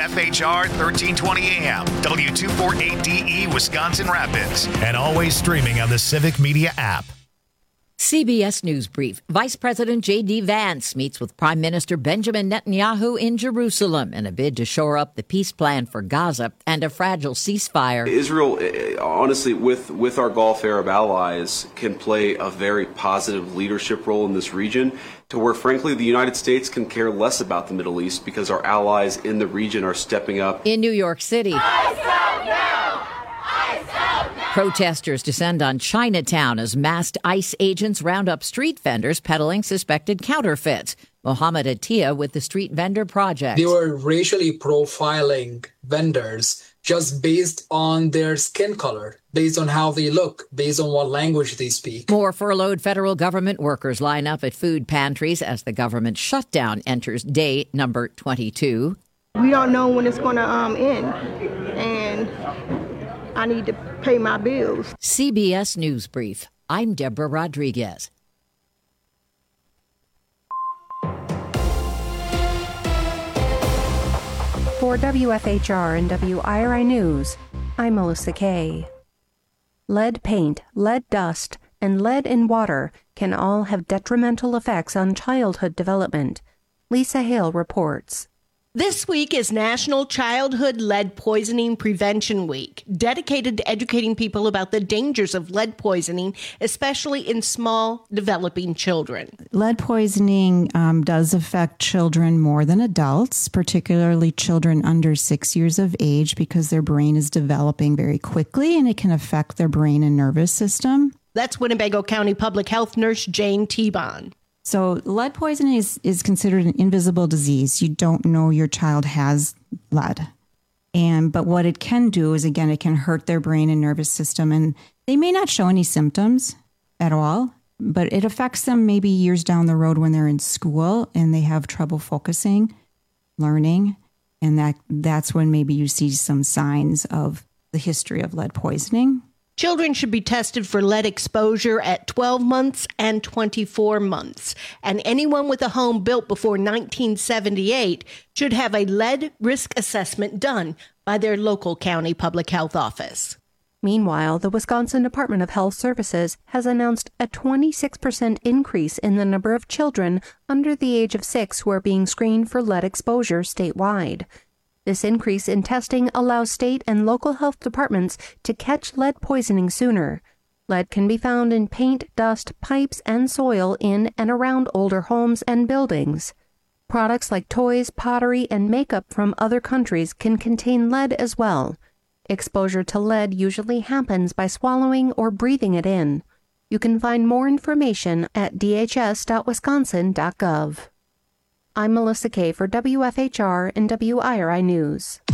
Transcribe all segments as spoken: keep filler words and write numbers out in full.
F H R thirteen twenty A M, W two forty-eight D E, Wisconsin Rapids, and always streaming on the Civic Media app. C B S News Brief. Vice President J D. Vance meets with Prime Minister Benjamin Netanyahu in Jerusalem in a bid to shore up the peace plan for Gaza and a fragile ceasefire. Israel, honestly, with, with our Gulf Arab allies, can play a very positive leadership role in this region, to where, frankly, the United States can care less about the Middle East because our allies in the region are stepping up. In New York City, ICE out now! ICE out now! Protesters descend on Chinatown as masked ICE agents round up street vendors peddling suspected counterfeits. Mohammed Atiyah with the Street Vendor Project. They were racially profiling vendors just based on their skin color, based on how they look, based on what language they speak. More furloughed federal government workers line up at food pantries as the government shutdown enters day number twenty-two. We don't know when it's going to um, end, and I need to pay my bills. C B S News Brief. I'm Deborah Rodriguez. For W F H R and W I R I News, I'm Melissa Kay. Lead paint, lead dust, and lead in water can all have detrimental effects on childhood development. Lisa Hale reports. This week is National Childhood Lead Poisoning Prevention Week, dedicated to educating people about the dangers of lead poisoning, especially in small, developing children. Lead poisoning um, does affect children more than adults, particularly children under six years of age, because their brain is developing very quickly and it can affect their brain and nervous system. That's Winnebago County Public Health Nurse Jane T-Bon. So lead poisoning is, is considered an invisible disease. You don't know your child has lead. And but what it can do is, again, it can hurt their brain and nervous system. And they may not show any symptoms at all, but it affects them maybe years down the road when they're in school and they have trouble focusing, learning. And that that's when maybe you see some signs of the history of lead poisoning. Children should be tested for lead exposure at twelve months and twenty-four months. And anyone with a home built before nineteen seventy-eight should have a lead risk assessment done by their local county public health office. Meanwhile, the Wisconsin Department of Health Services has announced a twenty-six percent increase in the number of children under the age of six who are being screened for lead exposure statewide. This increase in testing allows state and local health departments to catch lead poisoning sooner. Lead can be found in paint, dust, pipes, and soil in and around older homes and buildings. Products like toys, pottery, and makeup from other countries can contain lead as well. Exposure to lead usually happens by swallowing or breathing it in. You can find more information at d h s dot wisconsin dot gov. I'm Melissa Kay for W F H R and W I R I News.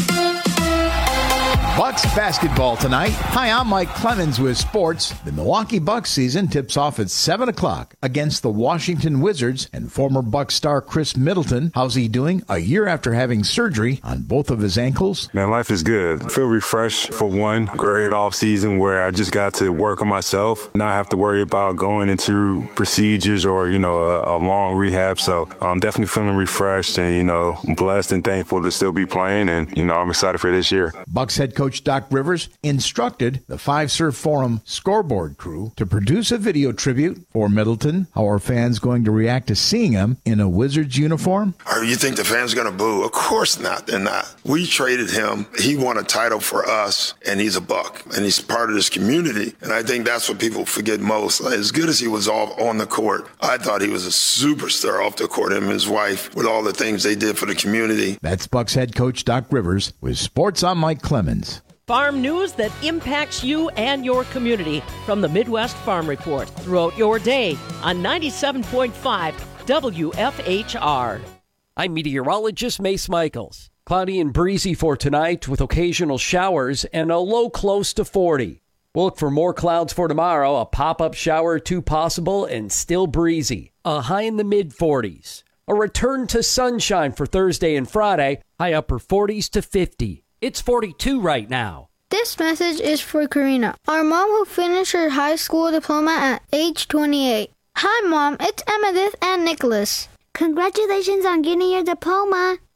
Bucks basketball tonight. Hi, I'm Mike Clemens with sports. The Milwaukee Bucks season tips off at seven o'clock against the Washington Wizards and former Bucks star Chris Middleton. How's he doing a year after having surgery on both of his ankles? Man, life is good. I feel refreshed for one. Great off season where I just got to work on myself, not have to worry about going into procedures or, you know, a, a long rehab. So I'm definitely feeling refreshed and, you know, blessed and thankful to still be playing. And, you know, I'm excited for this year. Bucks head coach Doc Rivers instructed the Five Serve Forum scoreboard crew to produce a video tribute for Middleton. How are fans going to react to seeing him in a Wizards uniform? Or you think the fans are going to boo? Of course not. They're not. We traded him. He won a title for us, and he's a Buck, and he's part of this community. And I think that's what people forget most. As good as he was off on the court, I thought he was a superstar off the court, him and his wife, with all the things they did for the community. That's Bucks head coach Doc Rivers with Sports. I'm Mike Clemens. Farm news that impacts you and your community from the Midwest Farm Report throughout your day on ninety-seven point five W F H R. I'm meteorologist Mace Michaels. Cloudy and breezy for tonight with occasional showers and a low close to forty. We'll look for more clouds for tomorrow, a pop-up shower or two possible and still breezy. A high in the mid forties. A return to sunshine for Thursday and Friday, high upper forties to fifty. It's forty-two right now. This message is for Karina, our mom who finished her high school diploma at age twenty-eight. Hi, Mom. It's Emmettith and Nicholas. Congratulations on getting your diploma.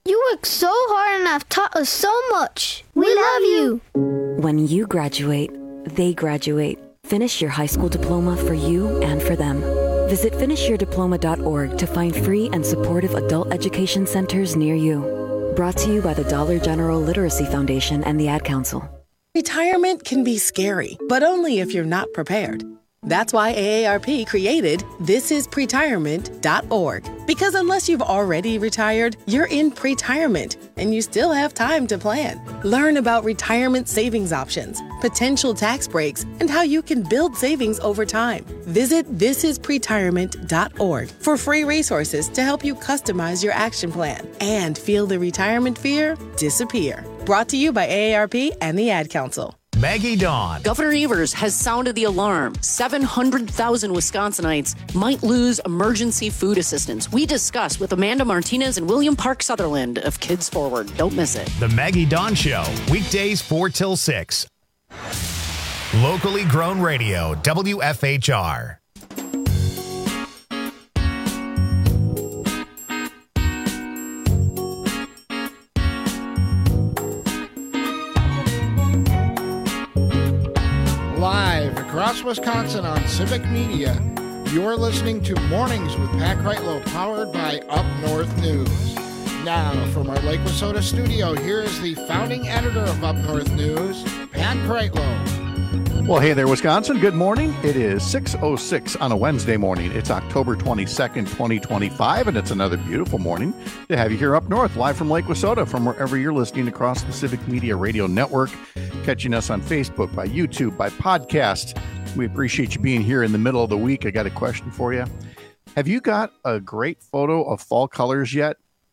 You work so hard and have taught us so much. We, we love you. When you graduate, they graduate. Finish your high school diploma for you and for them. Visit finish your diploma dot org to find free and supportive adult education centers near you. Brought to you by the Dollar General Literacy Foundation and the Ad Council. Retirement can be scary, but only if you're not prepared. That's why A A R P created this is pretirement dot org. Because unless you've already retired, you're in pretirement, and you still have time to plan. Learn about retirement savings options, potential tax breaks, and how you can build savings over time. Visit this is pretirement dot org for free resources to help you customize your action plan and feel the retirement fear disappear. Brought to you by A A R P and the Ad Council. Maggie Dawn. Governor Evers has sounded the alarm. seven hundred thousand Wisconsinites might lose emergency food assistance. We discuss with Amanda Martinez and William Park Sutherland of Kids Forward. Don't miss it. The Maggie Dawn Show, weekdays four till six. Locally grown radio, W F H R. Live across Wisconsin on Civic Media, you're listening to Mornings with Pat Kreitlow, powered by Up North News. Now, from our Lake Wissota studio, here is the founding editor of Up North News, Pat Kreitlow. Well, hey there, Wisconsin. Good morning. It is six oh six on a Wednesday morning. It's October twenty-second, twenty twenty-five, and it's another beautiful morning to have you here up north, live from Lake Wissota, from wherever you're listening across the Civic Media Radio Network, catching us on Facebook, by YouTube, by podcast. We appreciate you being here in the middle of the week. I got a question for you. Have you got a great photo of fall colors yet?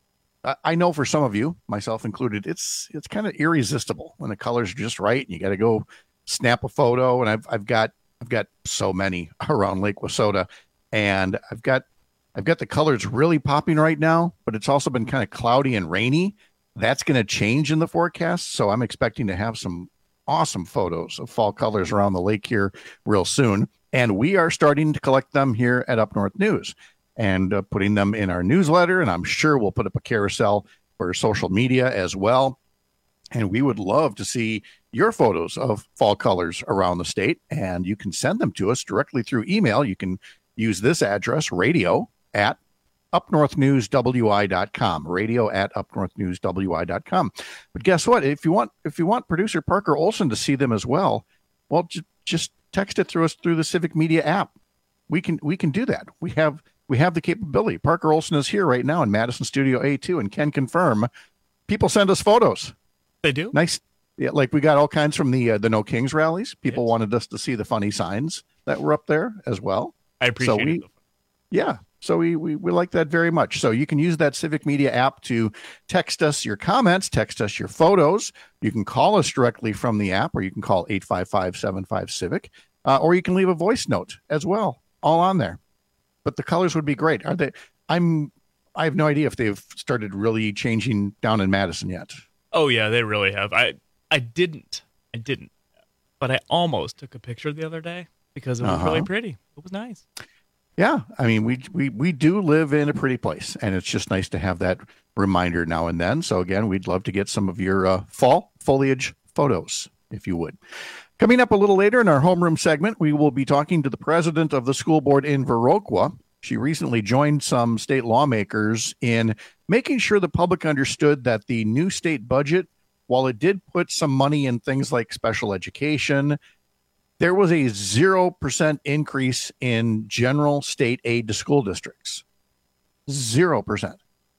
I know for some of you, myself included, it's it's kind of irresistible when the colors are just right and you got to go snap a photo. And I've I've got I've got so many around Lake Wissota, and I've got I've got the colors really popping right now, but it's also been kind of cloudy and rainy. That's going to change in the forecast, so I'm expecting to have some awesome photos of fall colors around the lake here real soon. And we are starting to collect them here at Up North News and uh, putting them in our newsletter. And I'm sure we'll put up a carousel for social media as well. And we would love to see your photos of fall colors around the state. And you can send them to us directly through email. You can use this address, radio at up north news w i dot com, radio at up north news w i dot com. But guess what? If you want, if you want producer Parker Olson to see them as well, well, j- just text it through us through the Civic Media app. We can, we can do that. We have, we have the capability. Parker Olson is here right now in Madison Studio A two and can confirm people send us photos. They do? Nice. Yeah. Like we got all kinds from the, uh, the No Kings rallies. People yes. wanted us to see the funny signs that were up there as well. I appreciate so we, it. Yeah. So we, we we like that very much. So you can use that Civic Media app to text us your comments, text us your photos. You can call us directly from the app, or you can call eight five five, seven five, CIVIC, uh, or you can leave a voice note as well, all on there. But the colors would be great. Are they? I'm. I have no idea if they've started really changing down in Madison yet. Oh yeah, they really have. I I didn't. I didn't. But I almost took a picture the other day because it was uh-huh. really pretty. It was nice. Yeah, I mean, we, we we do live in a pretty place, and it's just nice to have that reminder now and then. So, again, we'd love to get some of your uh, fall foliage photos, if you would. Coming up a little later in our homeroom segment, we will be talking to the president of the school board in Viroqua. She recently joined some state lawmakers in making sure the public understood that the new state budget, while it did put some money in things like special education, there was a zero percent increase in general state aid to school districts. zero percent.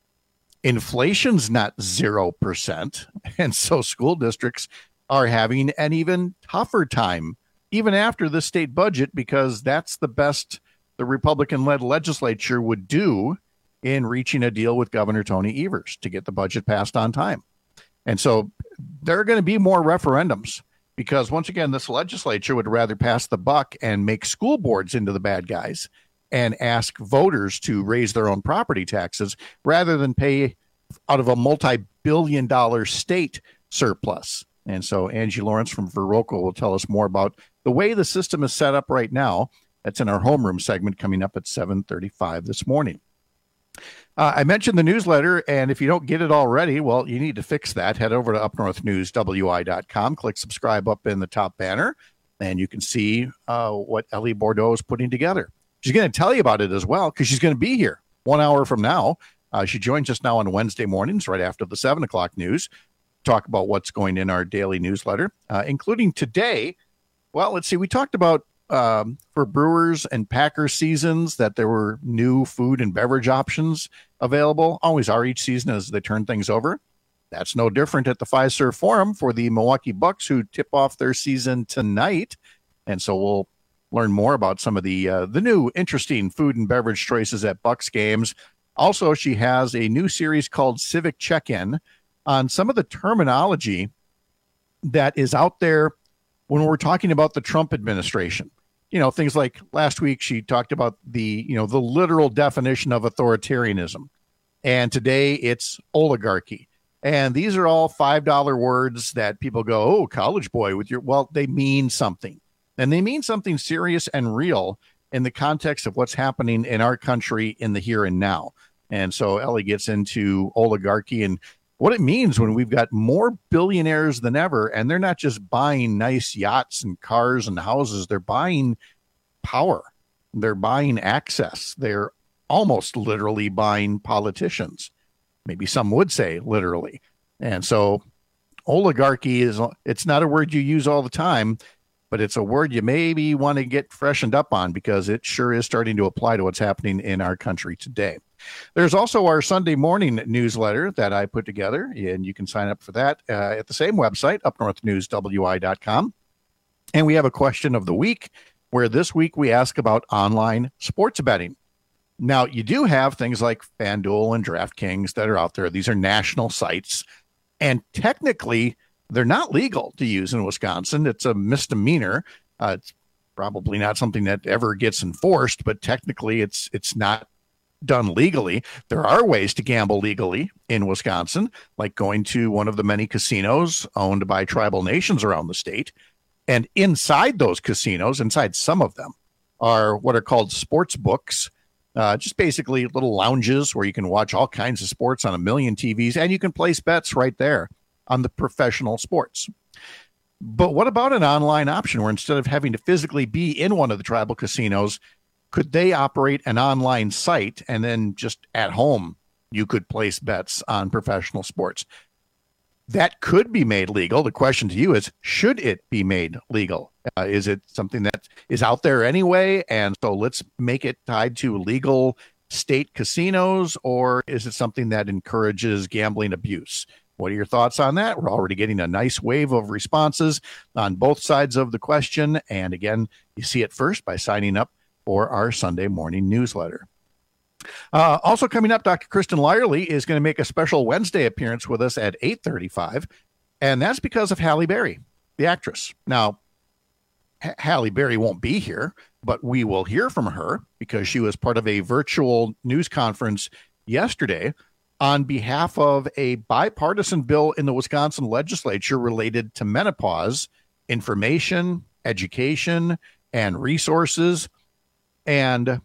Inflation's not zero percent. And so school districts are having an even tougher time, even after the state budget, because that's the best the Republican-led legislature would do in reaching a deal with Governor Tony Evers to get the budget passed on time. And so there are going to be more referendums. Because once again, this legislature would rather pass the buck and make school boards into the bad guys and ask voters to raise their own property taxes rather than pay out of a multi-billion dollar state surplus. And so Angie Lawrence from Viroqua will tell us more about the way the system is set up right now. That's in our homeroom segment coming up at seven thirty-five this morning. Uh, I mentioned the newsletter, and if you don't get it already, well, you need to fix that. Head over to up north news w i dot com, click subscribe up in the top banner, and you can see uh, what Ellie Bordeaux is putting together. She's going to tell you about it as well, because she's going to be here one hour from now. Uh, she joins us now on Wednesday mornings, right after the seven o'clock news, talk about what's going in our daily newsletter, uh, including today. Well, let's see. We talked about um, for Brewers and Packers seasons that there were new food and beverage options available. Always are each season as they turn things over. That's no different at the Fiserv Forum for the Milwaukee Bucks, who tip off their season tonight. And so we'll learn more about some of the uh, the new interesting food and beverage choices at Bucks games. Also, she has a new series called Civic Check-In on some of the terminology that is out there when we're talking about the Trump administration. You know, things like last week she talked about the, you know, the literal definition of authoritarianism. And today it's oligarchy. And these are all five dollar words that people go, oh, college boy with your, well, they mean something. And they mean something serious and real in the context of what's happening in our country in the here and now. And so Ellie gets into oligarchy and what it means when we've got more billionaires than ever, and they're not just buying nice yachts and cars and houses. They're buying power. They're buying access. They're almost literally buying politicians. Maybe some would say literally. And so oligarchy is, it's not a word you use all the time, but it's a word you maybe want to get freshened up on because it sure is starting to apply to what's happening in our country today. There's also our Sunday morning newsletter that I put together, and you can sign up for that uh, at the same website, up north news w i dot com. And we have a question of the week, where this week we ask about online sports betting. Now, you do have things like FanDuel and DraftKings that are out there. These are national sites, and technically, they're not legal to use in Wisconsin. It's a misdemeanor. Uh, it's probably not something that ever gets enforced, but technically, it's it's not done legally. There are ways to gamble legally in Wisconsin, like going to one of the many casinos owned by tribal nations around the state. And inside those casinos, inside some of them, are what are called sports books, uh, just basically little lounges where you can watch all kinds of sports on a million T Vs, and you can place bets right there on the professional sports. But what about an online option where instead of having to physically be in one of the tribal casinos, could they operate an online site and then just at home you could place bets on professional sports? That could be made legal. The question to you is, should it be made legal? Uh, is it something that is out there anyway? And so let's make it tied to legal state casinos, or is it something that encourages gambling abuse? What are your thoughts on that? We're already getting a nice wave of responses on both sides of the question. And again, you see it first by signing up for our Sunday morning newsletter. Uh, also coming up, Doctor Kristen Lyerly is going to make a special Wednesday appearance with us at eight thirty-five, and that's because of Halle Berry, the actress. Now, H- Halle Berry won't be here, but we will hear from her because she was part of a virtual news conference yesterday on behalf of a bipartisan bill in the Wisconsin legislature related to menopause, information, education, and resources. And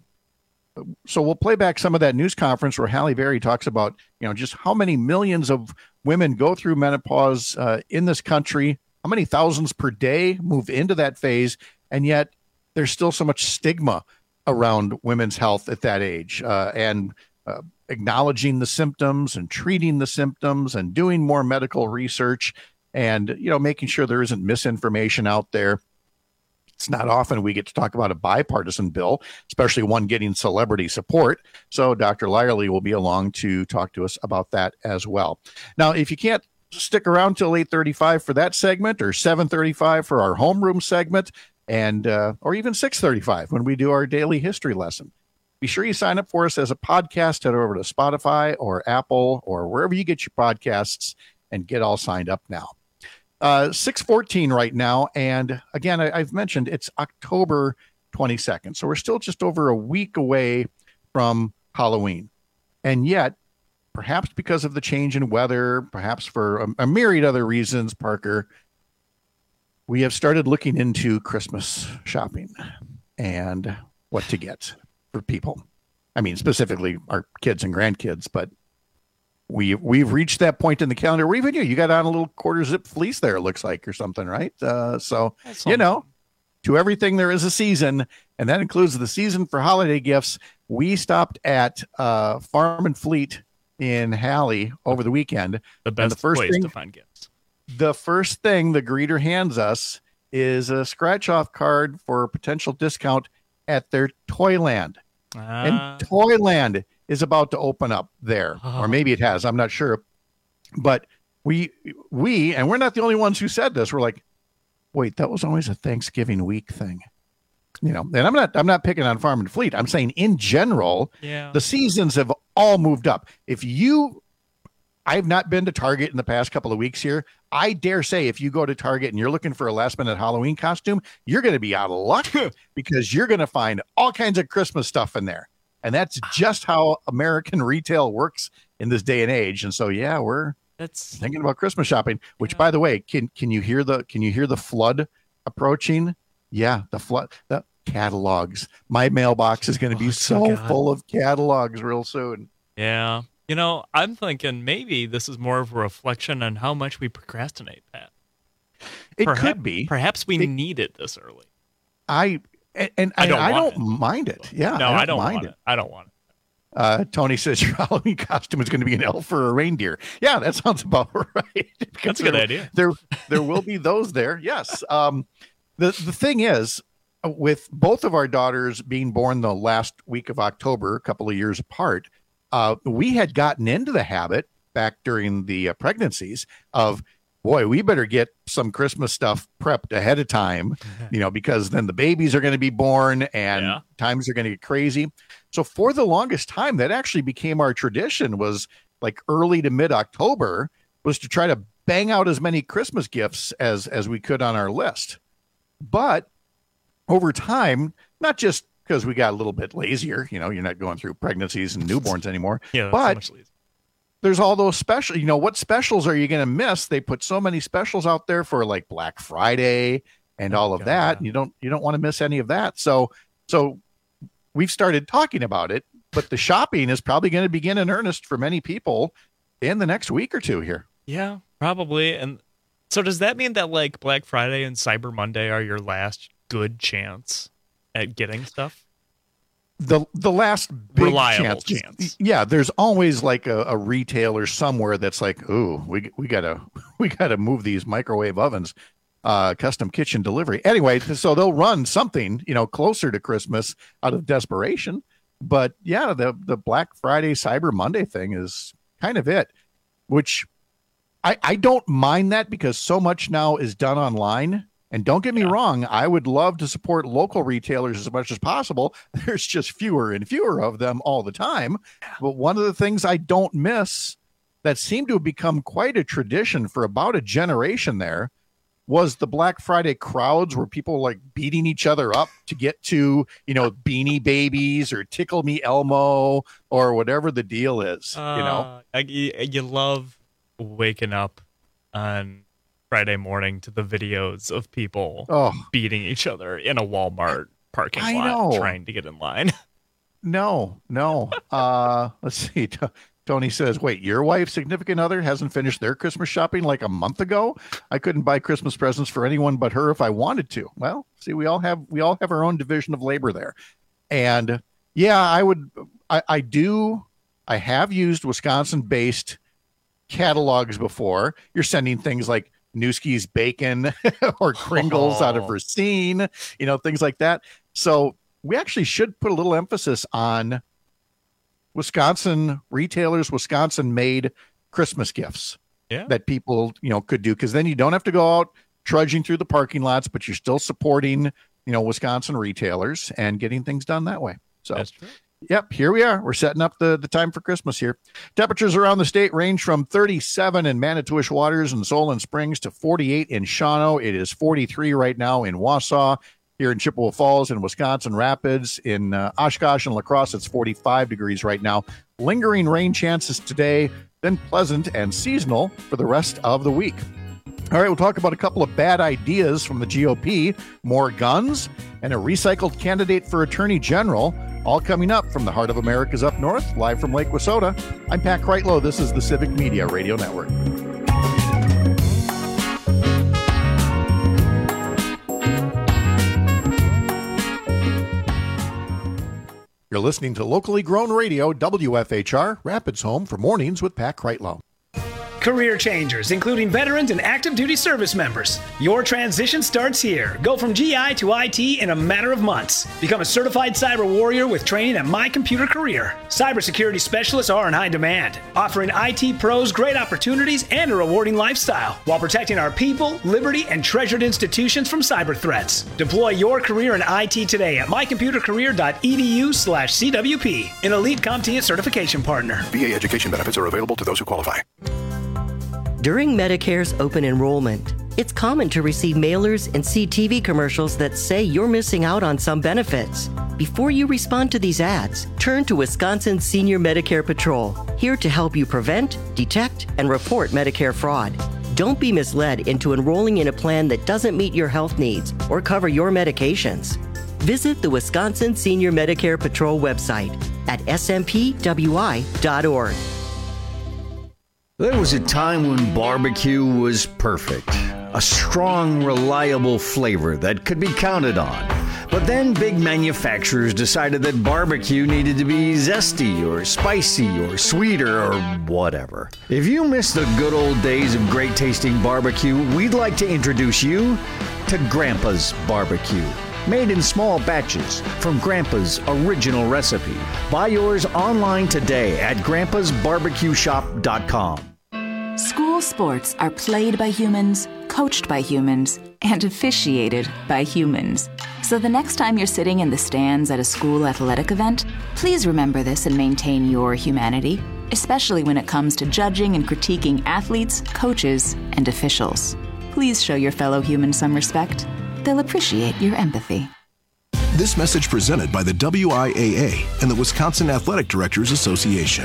so we'll play back some of that news conference where Halle Berry talks about, you know, just how many millions of women go through menopause uh, in this country, how many thousands per day move into that phase, and yet there's still so much stigma around women's health at that age, uh, and uh, acknowledging the symptoms and treating the symptoms and doing more medical research and, you know, making sure there isn't misinformation out there. It's not often we get to talk about a bipartisan bill, especially one getting celebrity support. So Doctor Lyerly will be along to talk to us about that as well. Now, if you can't stick around till eight thirty-five for that segment, or seven thirty-five for our homeroom segment, and uh, or even six thirty-five when we do our daily history lesson, be sure you sign up for us as a podcast. Head over to Spotify or Apple or wherever you get your podcasts and get all signed up now. Uh, six fourteen right now. And again, I, I've mentioned it's October twenty-second. So we're still just over a week away from Halloween. And yet, perhaps because of the change in weather, perhaps for a, a myriad other reasons, Parker, we have started looking into Christmas shopping and what to get for people. I mean, specifically our kids and grandkids, but we, we've reached that point in the calendar where even you, you got on a little quarter zip fleece there, it looks like, or something, right? Uh, so, That's you know, to everything there is a season, and that includes the season for holiday gifts. We stopped at uh, Farm and Fleet in Halley over the weekend. The best the first place thing, to find gifts. The first thing the greeter hands us is a scratch-off card for a potential discount at their Toyland. Ah. And Toyland is about to open up there, oh. or maybe it has. I'm not sure. But we, we, and we're not the only ones who said this. We're like, wait, that was always a Thanksgiving week thing. You know, and I'm not, I'm not picking on Farm and Fleet. I'm saying in general, yeah. the seasons have all moved up. If you, I've not been to Target in the past couple of weeks here. I dare say if you go to Target and you're looking for a last minute Halloween costume, you're going to be out of luck because you're going to find all kinds of Christmas stuff in there. And that's just how American retail works in this day and age. And so, yeah, we're that's thinking about Christmas shopping, which, yeah. by the way, can, can you hear the, can you hear the flood approaching? Yeah. The flood, the catalogs. My mailbox is going to be oh, so God. full of catalogs real soon. Yeah. You know, I'm thinking maybe this is more of a reflection on how much we procrastinate, Pat. It perhaps, could be. Perhaps we it, need it this early. I, And, and I don't, I don't it. mind it. Yeah. No, I don't, I don't mind want it. it. I don't want it. Uh, Tony says your Halloween costume is going to be an elf or a reindeer. Yeah, that sounds about right. That's a good there, idea. There, there will be those there. Yes. Um, the, the thing is, with both of our daughters being born the last week of October, a couple of years apart, uh, we had gotten into the habit back during the uh, pregnancies of, boy, we better get some Christmas stuff prepped ahead of time, you know, because then the babies are going to be born and yeah. times are going to get crazy. So for the longest time, that actually became our tradition, was like early to mid-October, was to try to bang out as many Christmas gifts as, as we could on our list. But over time, not just because we got a little bit lazier, you know, you're not going through pregnancies and newborns anymore, yeah, but so much there's all those special, you know, what specials are you going to miss? They put so many specials out there for like Black Friday and all of God. that. You don't, you don't want to miss any of that. So, so we've started talking about it, but the shopping is probably going to begin in earnest for many people in the next week or two here. Yeah, probably. And so does that mean that like Black Friday and Cyber Monday are your last good chance at getting stuff? The the last big reliable chance, chance. Yeah, there's always like a, a retailer somewhere that's like, ooh, we we gotta we gotta move these microwave ovens, uh, custom kitchen delivery. Anyway, so they'll run something, you know, closer to Christmas out of desperation. But yeah, the the Black Friday, Cyber Monday thing is kind of it, which I I don't mind that because so much now is done online. And don't get me yeah. wrong, I would love to support local retailers as much as possible. There's just fewer and fewer of them all the time. But one of the things I don't miss that seemed to have become quite a tradition for about a generation there was the Black Friday crowds where people like beating each other up to get to, you know, Beanie Babies or Tickle Me Elmo or whatever the deal is, uh, you know. I, you, you love waking up on Friday morning to the videos of people oh. beating each other in a Walmart parking I lot know. trying to get in line. No, no. Uh, let's see. T- Tony says, wait, your wife's significant other hasn't finished their Christmas shopping like a month ago? I couldn't buy Christmas presents for anyone but her if I wanted to. Well, see, we all have we all have our own division of labor there. And yeah, I would I, I do I have used Wisconsin-based catalogs before. You're sending things like Newski's Bacon or Kringles oh. out of Racine, you know, things like that. So we actually should put a little emphasis on Wisconsin retailers, Wisconsin made Christmas gifts yeah. that people, you know, could do. Cause then you don't have to go out trudging through the parking lots, but you're still supporting, you know, Wisconsin retailers and getting things done that way. So that's true. Yep, here we are. We're setting up the, the time for Christmas here. Temperatures around the state range from thirty-seven in Manitowish Waters and Solon Springs to forty-eight in Shawano. It is forty-three right now in Wausau. Here in Chippewa Falls and Wisconsin Rapids. In uh, Oshkosh and La Crosse, it's forty-five degrees right now. Lingering rain chances today, then pleasant and seasonal for the rest of the week. All right, we'll talk about a couple of bad ideas from the G O P, more guns, and a recycled candidate for Attorney General. All coming up from the heart of America's Up North, live from Lake Wissota. I'm Pat Kreitlow. This is the Civic Media Radio Network. You're listening to locally grown radio, W F H R, Rapids Home for Mornings with Pat Kreitlow. Career changers, including veterans and active duty service members. Your transition starts here. Go from G I to I T in a matter of months. Become a certified cyber warrior with training at My Computer Career. Cybersecurity specialists are in high demand, offering I T pros great opportunities and a rewarding lifestyle while protecting our people, liberty, and treasured institutions from cyber threats. Deploy your career in I T today at mycomputercareer.edu slash CWP, an elite CompTIA certification partner. V A education benefits are available to those who qualify. During Medicare's open enrollment, it's common to receive mailers and see T V commercials that say you're missing out on some benefits. Before you respond to these ads, turn to Wisconsin Senior Medicare Patrol, here to help you prevent, detect, and report Medicare fraud. Don't be misled into enrolling in a plan that doesn't meet your health needs or cover your medications. Visit the Wisconsin Senior Medicare Patrol website at s m p w i dot org. There was a time when barbecue was perfect. A strong, reliable flavor that could be counted on. But then big manufacturers decided that barbecue needed to be zesty or spicy or sweeter or whatever. If you miss the good old days of great tasting barbecue, we'd like to introduce you to Grandpa's Barbecue. Made in small batches from Grandpa's original recipe. Buy yours online today at grandpas barbecue shop dot com. School sports are played by humans, coached by humans, and officiated by humans. So the next time you're sitting in the stands at a school athletic event, please remember this and maintain your humanity, especially when it comes to judging and critiquing athletes, coaches, and officials. Please show your fellow humans some respect. They'll appreciate your empathy. This message presented by the W I A A and the Wisconsin Athletic Directors Association.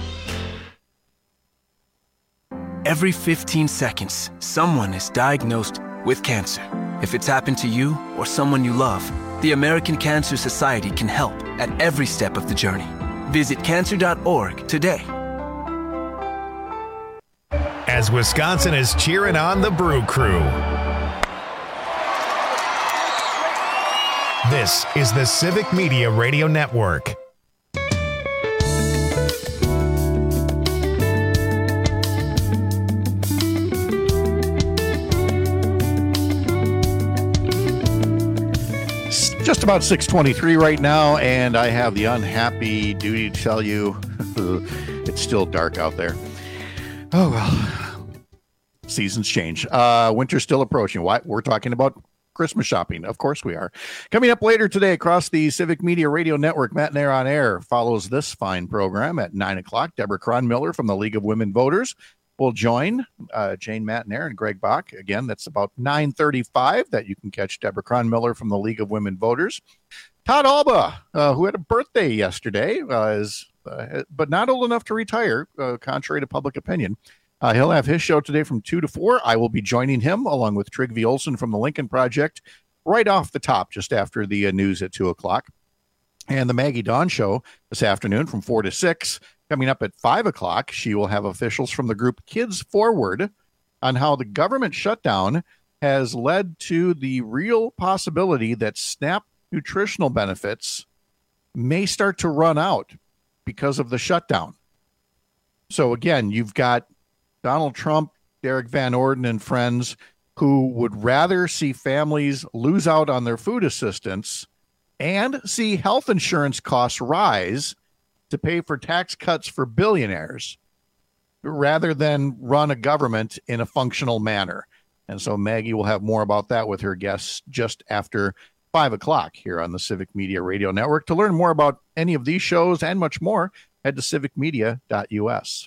Every fifteen seconds, someone is diagnosed with cancer. If it's happened to you or someone you love, the American Cancer Society can help at every step of the journey. Visit cancer dot org today. As Wisconsin is cheering on the Brew Crew. This is the Civic Media Radio Network. Just about six twenty-three right now, and I have the unhappy duty to tell you it's still dark out there. Oh, well. Seasons change. Uh, winter's still approaching. Why? We're talking about Christmas shopping. Of course we are. Coming up later today across the Civic Media Radio Network, Matt Nair on Air follows this fine program at nine o'clock. Deborah Cronmiller from the League of Women Voters will join uh, Jane Matnair and Greg Bach. Again, that's about nine thirty-five that you can catch Deborah Cronmiller from the League of Women Voters. Todd Alba, uh, who had a birthday yesterday, uh, is uh, but not old enough to retire, uh, contrary to public opinion. Uh, he'll have his show today from two to four. I will be joining him along with Trygve Olsen from the Lincoln Project right off the top just after the uh, news at two o'clock. And the Maggie Dawn Show this afternoon from four to six. Coming up at five o'clock, she will have officials from the group Kids Forward on how the government shutdown has led to the real possibility that SNAP nutritional benefits may start to run out because of the shutdown. So again, you've got Donald Trump, Derek Van Orden, and friends who would rather see families lose out on their food assistance and see health insurance costs rise to pay for tax cuts for billionaires rather than run a government in a functional manner. And so Maggie will have more about that with her guests just after five o'clock here on the Civic Media Radio Network. To learn more about any of these shows and much more, head to civic media dot u s.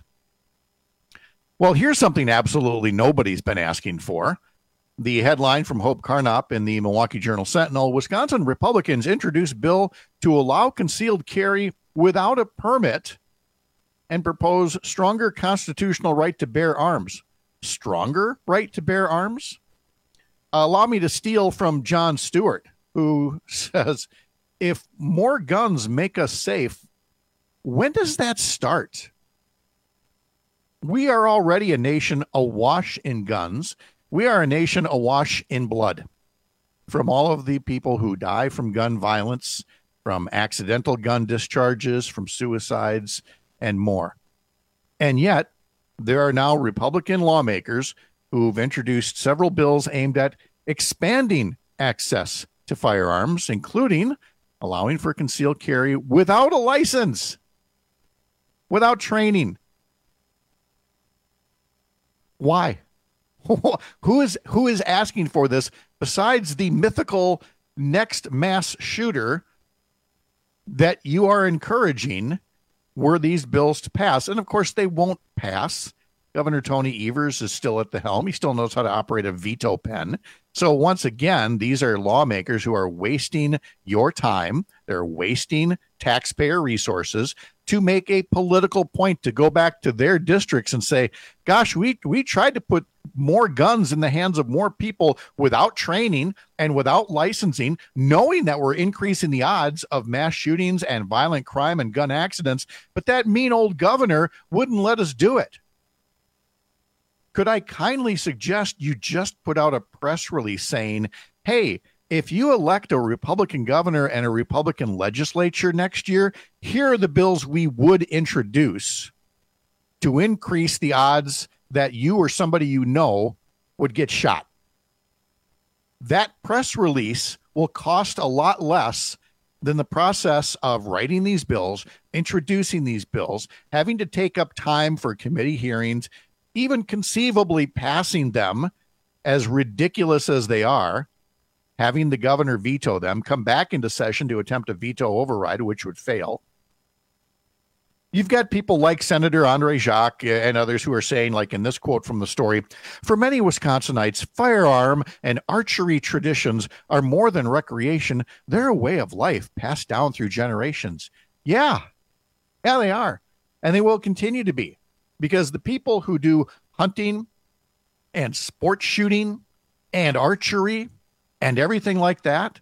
Well, here's something absolutely nobody's been asking for. The headline from Hope Carnop in the Milwaukee Journal Sentinel: Wisconsin Republicans introduce bill to allow concealed carry without a permit and propose stronger constitutional right to bear arms. Stronger right to bear arms? Uh, allow me to steal from Jon Stewart, who says if more guns make us safe, when does that start? We are already a nation awash in guns. We are a nation awash in blood from all of the people who die from gun violence, from accidental gun discharges, from suicides, and more. And yet, there are now Republican lawmakers who've introduced several bills aimed at expanding access to firearms, including allowing for concealed carry without a license, without training. Why? who is who is asking for this besides the mythical next mass shooter that you are encouraging were these bills to pass? And of course, they won't pass. Governor Tony Evers is still at the helm. He still knows how to operate a veto pen. So once again, these are lawmakers who are wasting your time. They're wasting taxpayer resources to make a political point, to go back to their districts and say, gosh, we, we tried to put more guns in the hands of more people without training and without licensing, knowing that we're increasing the odds of mass shootings and violent crime and gun accidents. But that mean old governor wouldn't let us do it. Could I kindly suggest you just put out a press release saying, hey, if you elect a Republican governor and a Republican legislature next year, here are the bills we would introduce to increase the odds that you or somebody you know would get shot. That press release will cost a lot less than the process of writing these bills, introducing these bills, having to take up time for committee hearings, even conceivably passing them, as ridiculous as they are, having the governor veto them, come back into session to attempt a veto override, which would fail. You've got people like Senator Andre Jacques and others who are saying, like in this quote from the story, for many Wisconsinites, firearm and archery traditions are more than recreation. They're a way of life passed down through generations. Yeah, yeah, they are. And they will continue to be, because the people who do hunting and sport shooting and archery and everything like that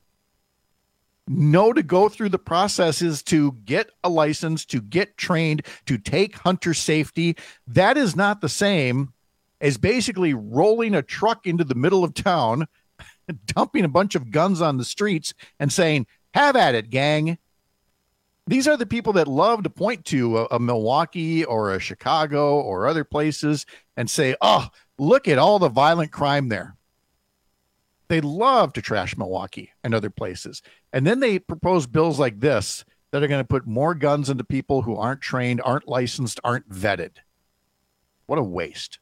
know to go through the processes to get a license, to get trained, to take hunter safety. That is not the same as basically rolling a truck into the middle of town, dumping a bunch of guns on the streets and saying, have at it, gang. These are the people that love to point to a, a Milwaukee or a Chicago or other places and say, oh, look at all the violent crime there. They love to trash Milwaukee and other places. And then they propose bills like this that are going to put more guns into people who aren't trained, aren't licensed, aren't vetted. What a waste.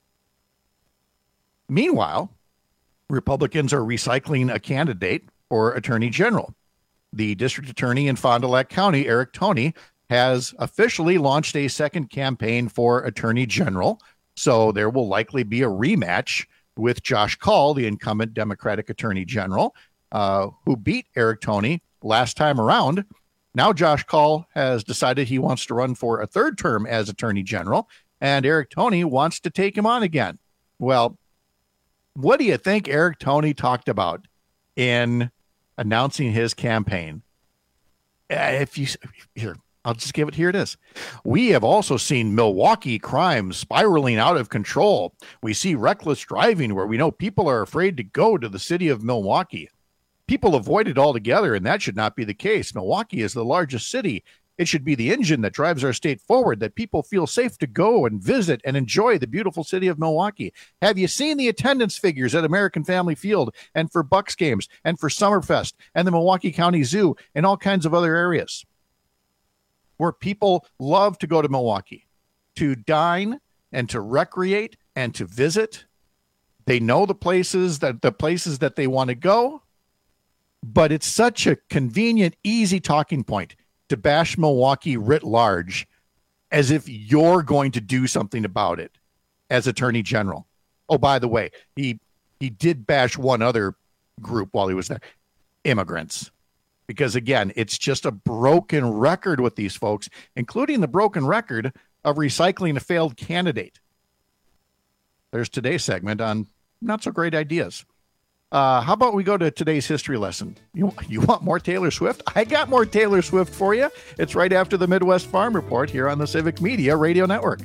Meanwhile, Republicans are recycling a candidate for attorney general. The district attorney in Fond du Lac County, Eric Toney, has officially launched a second campaign for attorney general. So there will likely be a rematch with Josh Kaul, the incumbent Democratic attorney general, uh, who beat Eric Toney last time around. Now Josh Kaul has decided he wants to run for a third term as attorney general, and Eric Toney wants to take him on again. Well, what do you think Eric Toney talked about in announcing his campaign? Uh, if you here, I'll just give it. Here it is. We have also seen Milwaukee crime spiraling out of control. We see reckless driving where we know people are afraid to go to the city of Milwaukee. People avoid it altogether, and that should not be the case. Milwaukee is the largest city. It should be the engine that drives our state forward, that people feel safe to go and visit and enjoy the beautiful city of Milwaukee. Have you seen the attendance figures at American Family Field and for Bucks games and for Summerfest and the Milwaukee County Zoo and all kinds of other areas where people love to go to Milwaukee to dine and to recreate and to visit? They know the places that the places that they want to go, but it's such a convenient, easy talking point to bash Milwaukee writ large, as if you're going to do something about it as attorney general. Oh, by the way, he he did bash one other group while he was there, immigrants. Because, again, it's just a broken record with these folks, including the broken record of recycling a failed candidate. There's today's segment on not so great ideas. Uh, how about we go to today's history lesson? You, you want more Taylor Swift? I got more Taylor Swift for you. It's right after the Midwest Farm Report here on the Civic Media Radio Network.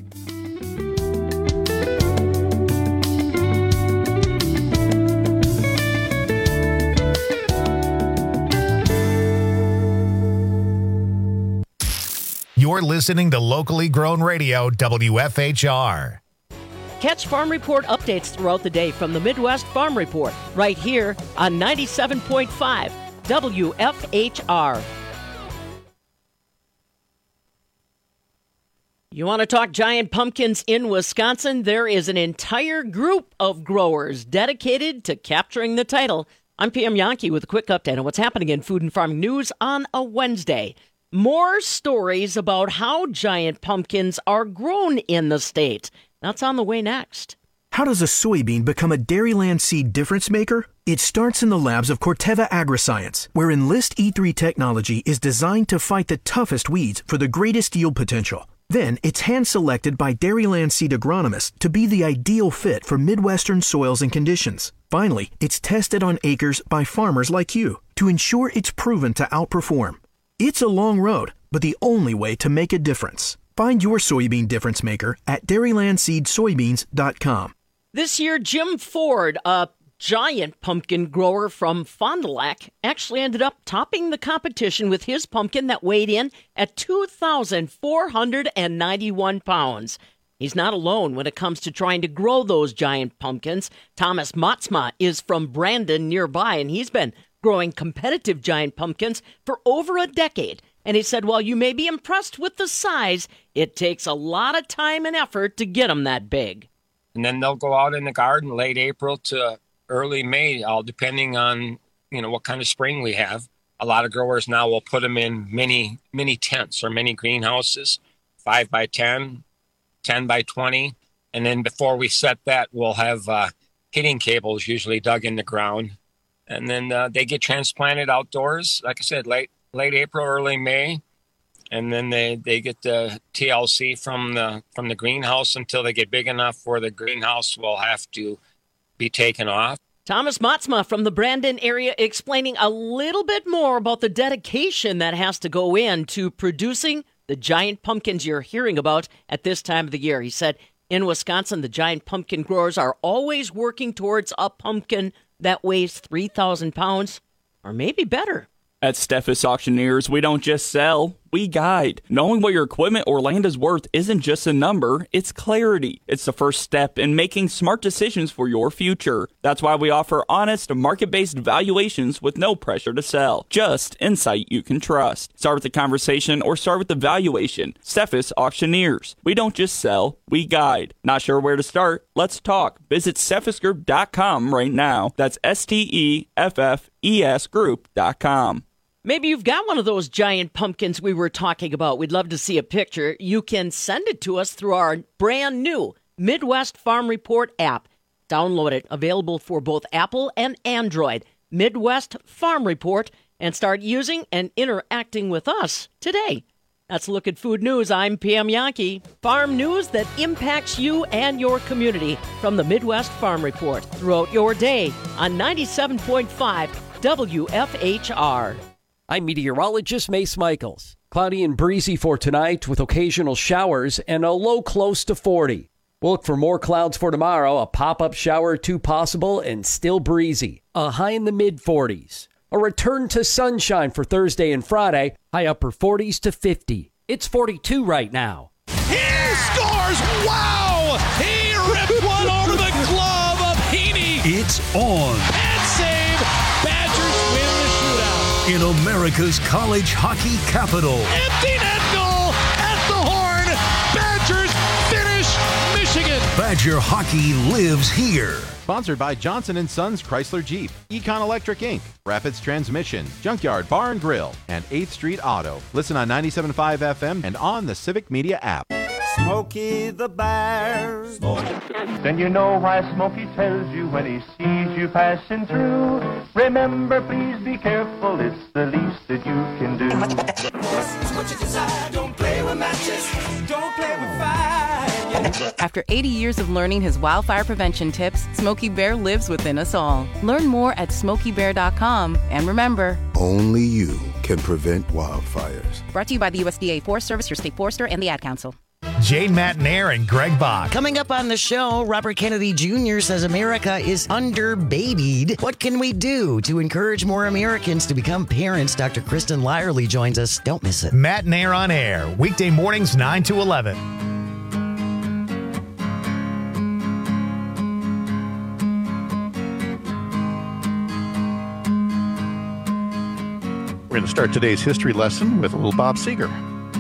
You're listening to locally grown radio, W F H R. Catch Farm Report updates throughout the day from the Midwest Farm Report, right here on ninety-seven point five W F H R. You want to talk giant pumpkins in Wisconsin? There is an entire group of growers dedicated to capturing the title. I'm P M Yankee with a quick update on what's happening in food and farming news on a Wednesday. More stories about how giant pumpkins are grown in the state. That's on the way next. How does a soybean become a Dairyland seed difference maker? It starts in the labs of Corteva Agriscience, where Enlist E three technology is designed to fight the toughest weeds for the greatest yield potential. Then it's hand-selected by Dairyland seed agronomists to be the ideal fit for Midwestern soils and conditions. Finally, it's tested on acres by farmers like you to ensure it's proven to outperform. It's a long road, but the only way to make a difference. Find your soybean difference maker at dairyland seed soybeans dot com. This year, Jim Ford, a giant pumpkin grower from Fond du Lac, actually ended up topping the competition with his pumpkin that weighed in at two thousand four hundred ninety-one pounds. He's not alone when it comes to trying to grow those giant pumpkins. Thomas Motsma is from Brandon nearby, and he's been growing competitive giant pumpkins for over a decade. And he said, while you may be impressed with the size, it takes a lot of time and effort to get them that big. And then they'll go out in the garden late April to early May, all depending on, you know, what kind of spring we have. A lot of growers now will put them in mini mini tents or mini greenhouses, five by ten, ten by twenty. And then before we set that, we'll have uh, heating cables usually dug in the ground. And then uh, they get transplanted outdoors, like I said, late late April, early May. And then they, they get the T L C from the from the greenhouse until they get big enough where the greenhouse will have to be taken off. Thomas Motsma from the Brandon area explaining a little bit more about the dedication that has to go into producing the giant pumpkins you're hearing about at this time of the year. He said, in Wisconsin, the giant pumpkin growers are always working towards a pumpkin that weighs three thousand pounds or maybe better. At Steffes Auctioneers, we don't just sell, we guide. Knowing what your equipment or land is worth isn't just a number, it's clarity. It's the first step in making smart decisions for your future. That's why we offer honest, market-based valuations with no pressure to sell. Just insight you can trust. Start with the conversation or start with the valuation. Steffes Auctioneers. We don't just sell, we guide. Not sure where to start? Let's talk. Visit steffes group dot com right now. That's S T E F F E S group dot com. Maybe you've got one of those giant pumpkins we were talking about. We'd love to see a picture. You can send it to us through our brand new Midwest Farm Report app. Download it, available for both Apple and Android. Midwest Farm Report, and start using and interacting with us today. That's a look at food news. I'm P M Yankee. Farm news that impacts you and your community from the Midwest Farm Report throughout your day on ninety-seven point five W F H R. I'm meteorologist Mace Michaels. Cloudy and breezy for tonight with occasional showers and a low close to forty. We'll look for more clouds for tomorrow, a pop-up shower or two possible and still breezy. A high in the mid forties. A return to sunshine for Thursday and Friday, high upper forties to fifty. It's forty-two right now. He scores! Wow! He ripped one over the glove of Heaney. It's on. And save. Badgers win the shootout. In America's college hockey capital. Empty net goal at the horn. Badgers finish Michigan. Badger hockey lives here. Sponsored by Johnson and Sons Chrysler Jeep, Econ Electric Incorporated, Rapids Transmission, Junkyard Bar and Grill, and eighth Street Auto. Listen on ninety-seven point five F M and on the Civic Media app. Smokey the Bear. Then you know why Smokey tells you when he sees you passing through. Remember, please be careful, it's the least that you can do. What you desire, don't play with matches, don't play with fire. After eighty years of learning his wildfire prevention tips, Smokey Bear lives within us all. Learn more at smokey bear dot com. And remember, only you can prevent wildfires. Brought to you by the U S D A Forest Service, your state forester, and the Ad Council. Jane Matnair and Greg Bach. Coming up on the show, Robert Kennedy Junior says America is under-babied. What can we do to encourage more Americans to become parents? Doctor Kristen Lyerly joins us. Don't miss it. Matnair on air, weekday mornings nine to eleven. We're going to start today's history lesson with a little Bob Seger.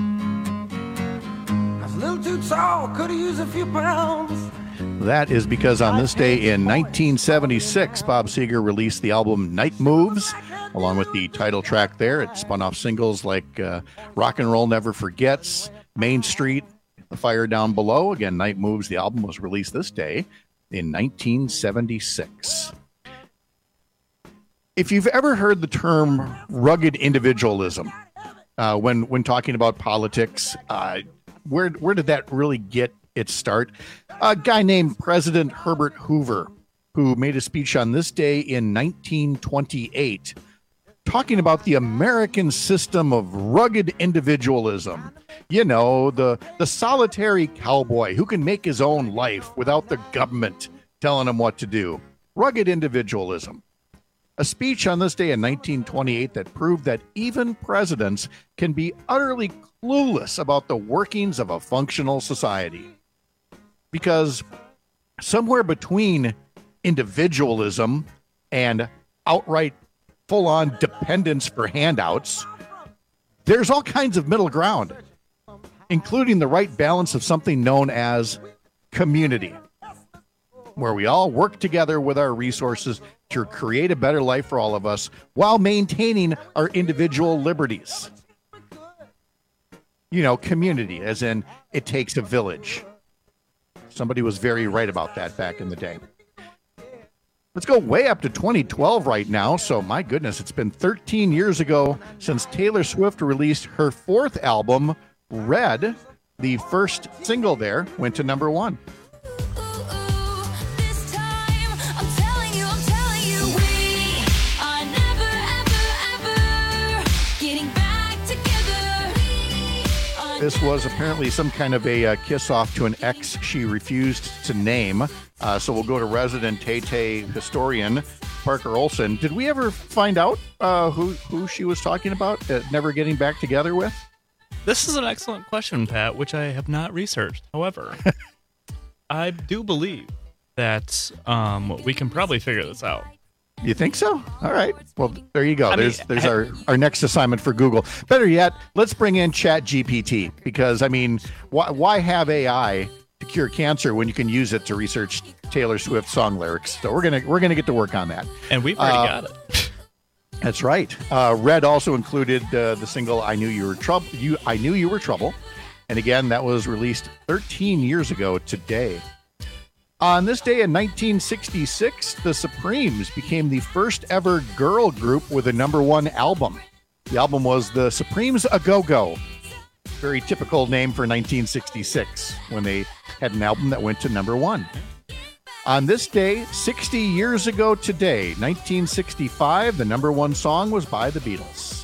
Too tall, could have used a few pounds. That is because on this day in nineteen seventy-six, Bob Seger released the album Night Moves, along with the title track there. It spun off singles like uh, Rock and Roll Never Forgets, Main Street, The Fire Down Below. Again, Night Moves, the album was released this day in nineteen seventy-six. If you've ever heard the term rugged individualism, uh, when, when talking about politics, uh, Where where did that really get its start? A guy named President Herbert Hoover, who made a speech on this day in nineteen twenty-eight, talking about the American system of rugged individualism. You know, the, the solitary cowboy who can make his own life without the government telling him what to do. Rugged individualism. A speech on this day in nineteen twenty-eight that proved that even presidents can be utterly clueless about the workings of a functional society. Because somewhere between individualism and outright full-on dependence for handouts, there's all kinds of middle ground, including the right balance of something known as community, where we all work together with our resources to create a better life for all of us while maintaining our individual liberties. You know, community, as in it takes a village. Somebody was very right about that back in the day. Let's go way up to twenty twelve right now. So, my goodness, it's been thirteen years ago since Taylor Swift released her fourth album, Red. The first single there went to number one. This was apparently some kind of a uh, kiss-off to an ex she refused to name. Uh, so we'll go to resident Tay-Tay historian Parker Olson. Did we ever find out uh, who, who she was talking about, uh, never getting back together with? This is an excellent question, Pat, which I have not researched. However, I do believe that um, we can probably figure this out. You think so? All right. Well, there you go. I there's mean, there's I, our, our next assignment for Google. Better yet, let's bring in Chat G P T, because, I mean, why, why have A I to cure cancer when you can use it to research Taylor Swift song lyrics? So we're gonna we're gonna get to work on that. And we've already uh, got it. That's right. Uh, Red also included uh, the single "I Knew You Were Trouble." You, I Knew You Were Trouble, and again, that was released thirteen years ago today. On this day in nineteen sixty-six, the Supremes became the first ever girl group with a number one album. The album was The Supremes A Go-Go. Very typical name for nineteen sixty-six, when they had an album that went to number one. On this day, sixty years ago today, nineteen sixty-five, the number one song was by the Beatles.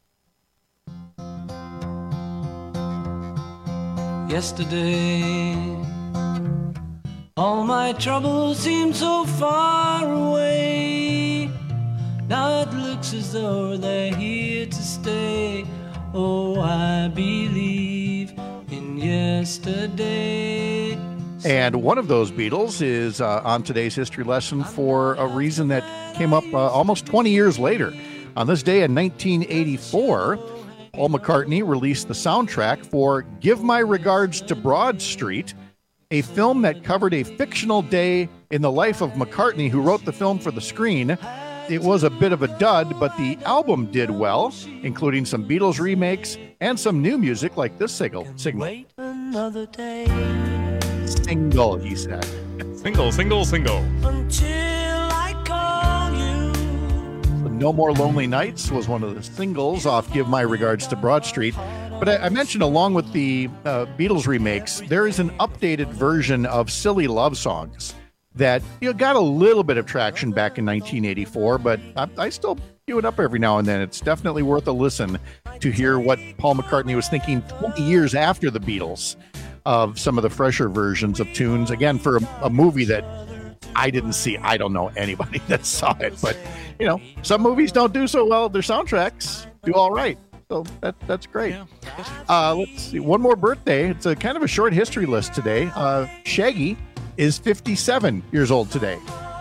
Yesterday, all my troubles seem so far away. Now it looks as though they're here to stay. Oh, I believe in yesterday. And one of those Beatles is uh, on today's history lesson for a reason that came up uh, almost twenty years later. On this day in nineteen eighty-four, Paul McCartney released the soundtrack for Give My Regards to Broad Street, a film that covered a fictional day in the life of McCartney, who wrote the film for the screen. It was a bit of a dud, but the album did well, including some Beatles remakes and some new music like this single. Signal. Wait another day. Single, he said. Single, single, single. Until I call you. No More Lonely Nights was one of the singles off Give My Regards to Broad Street. But I, I mentioned along with the uh, Beatles remakes, there is an updated version of Silly Love Songs that you know got a little bit of traction back in nineteen eighty-four, but I, I still do it up every now and then. It's definitely worth a listen to hear what Paul McCartney was thinking twenty years after the Beatles of some of the fresher versions of tunes. Again, for a, a movie that I didn't see. I don't know anybody that saw it, but you know, some movies don't do so well. Their soundtracks do all right. So that that's great. Uh, let's see. One more birthday. It's a kind of a short history list today. Uh, Shaggy is fifty-seven years old today.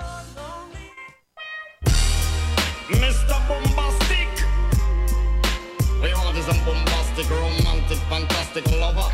Mister Bombastic, we want is a bombastic, romantic, fantastic lover.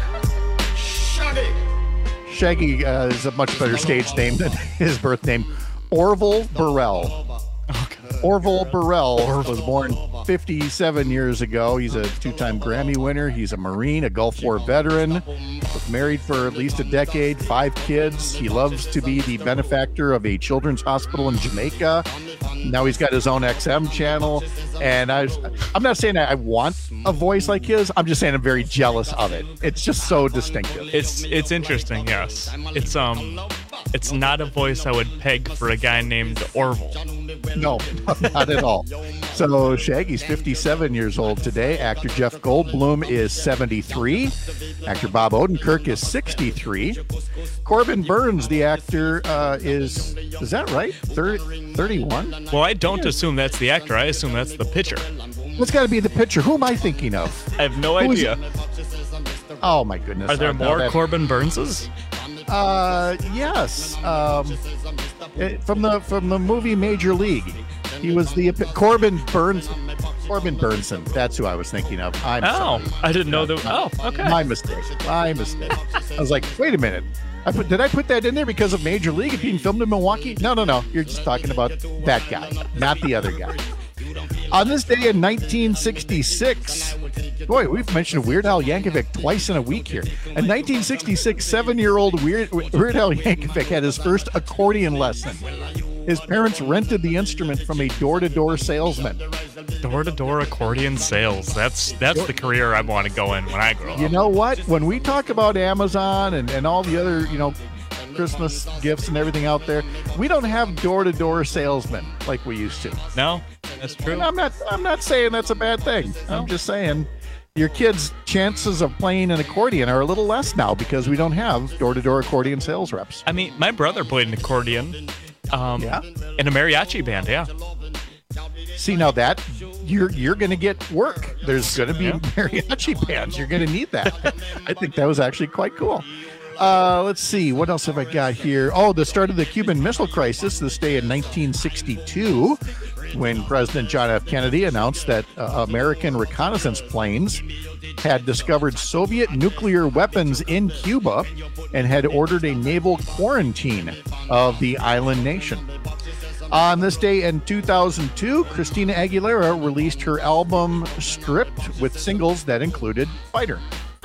Shaggy. Shaggy uh, is a much better stage name than his birth name. Orville Burrell. Orville Burrell was born fifty-seven years ago. He's a two-time Grammy winner. He's a Marine, a Gulf War veteran. Was married for at least a decade, five kids. He loves to be the benefactor of a children's hospital in Jamaica. Now he's got his own X M channel. And I was, I'm not saying I want a voice like his. I'm just saying I'm very jealous of it. It's just so distinctive. It's it's interesting, yes. It's um, it's not a voice I would peg for a guy named Orville. No, not at all. So Shaggy's fifty-seven years old today. Actor Jeff Goldblum is seventy-three. Actor Bob Odenkirk is sixty-three. Corbin Burns, the actor, uh, is, is that right? thirty, thirty-one? Well, I don't assume that's the actor. I assume that's the pitcher. It's got to be the pitcher. Who am I thinking of? I have no Who idea. Oh, my goodness. Are there Oh, no, more that- Corbin Burnses? Uh, yes. Um, it- from the from the movie Major League, he was the Corbin Burns. Corbin Burnson. That's who I was thinking of. I'm Oh, sorry. I didn't know that. Oh, okay. My mistake. My mistake. I was like, wait a minute. I put, did I put that in there because of Major League? It being filmed in Milwaukee? No, no, no. You're just talking about that guy, not the other guy. On this day in nineteen sixty-six, boy, we've mentioned Weird Al Yankovic twice in a week here. In nineteen sixty-six, seven-year-old Weird, Weird Al Yankovic had his first accordion lesson. His parents rented the instrument from a door-to-door salesman. Door-to-door accordion sales. That's that's the career I want to go in when I grow up. You know what? When we talk about Amazon and, and all the other, you know, Christmas gifts and everything out there, we don't have door-to-door salesmen like we used to. No, that's true. And I'm not I'm not saying that's a bad thing. I'm just saying your kids' chances of playing an accordion are a little less now because we don't have door-to-door accordion sales reps. I mean, my brother played an accordion. Um, yeah? In a mariachi band, yeah. See, now that you're you're going to get work. There's going to be Yeah. mariachi bands. You're going to need that. I think that was actually quite cool. Uh, let's see. What else have I got here? Oh, the start of the Cuban Missile Crisis this day in nineteen sixty-two, when President John F. Kennedy announced that uh, American reconnaissance planes had discovered Soviet nuclear weapons in Cuba and had ordered a naval quarantine of the island nation. On this day in two thousand two, Christina Aguilera released her album Stripped with singles that included Fighter.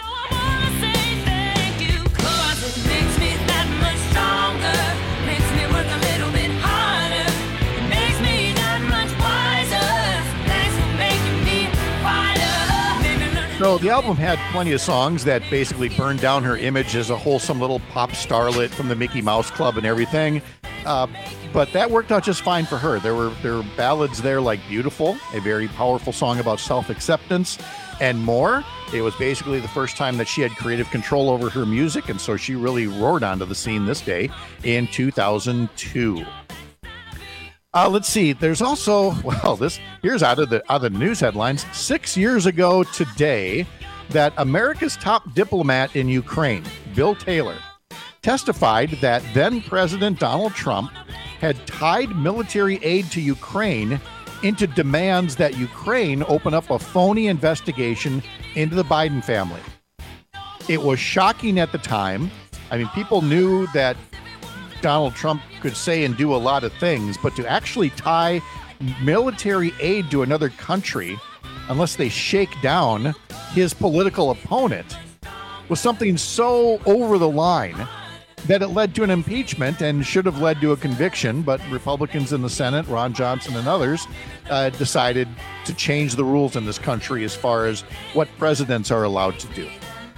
So the album had plenty of songs that basically burned down her image as a wholesome little pop starlet from the Mickey Mouse Club and everything. Uh, but that worked out just fine for her. There were there were ballads there like Beautiful, a very powerful song about self-acceptance, and more. It was basically the first time that she had creative control over her music, and so she really roared onto the scene this day in two thousand two. Uh, let's see. There's also, well, this here's out of the out of the news headlines. Six years ago today, that America's top diplomat in Ukraine, Bill Taylor, testified that then President Donald Trump had tied military aid to Ukraine into demands that Ukraine open up a phony investigation into the Biden family. It was shocking at the time. I mean, people knew that Donald Trump could say and do a lot of things, but to actually tie military aid to another country, unless they shake down his political opponent, was something so over the line that it led to an impeachment and should have led to a conviction, but Republicans in the Senate, Ron Johnson and others, uh, decided to change the rules in this country as far as what presidents are allowed to do.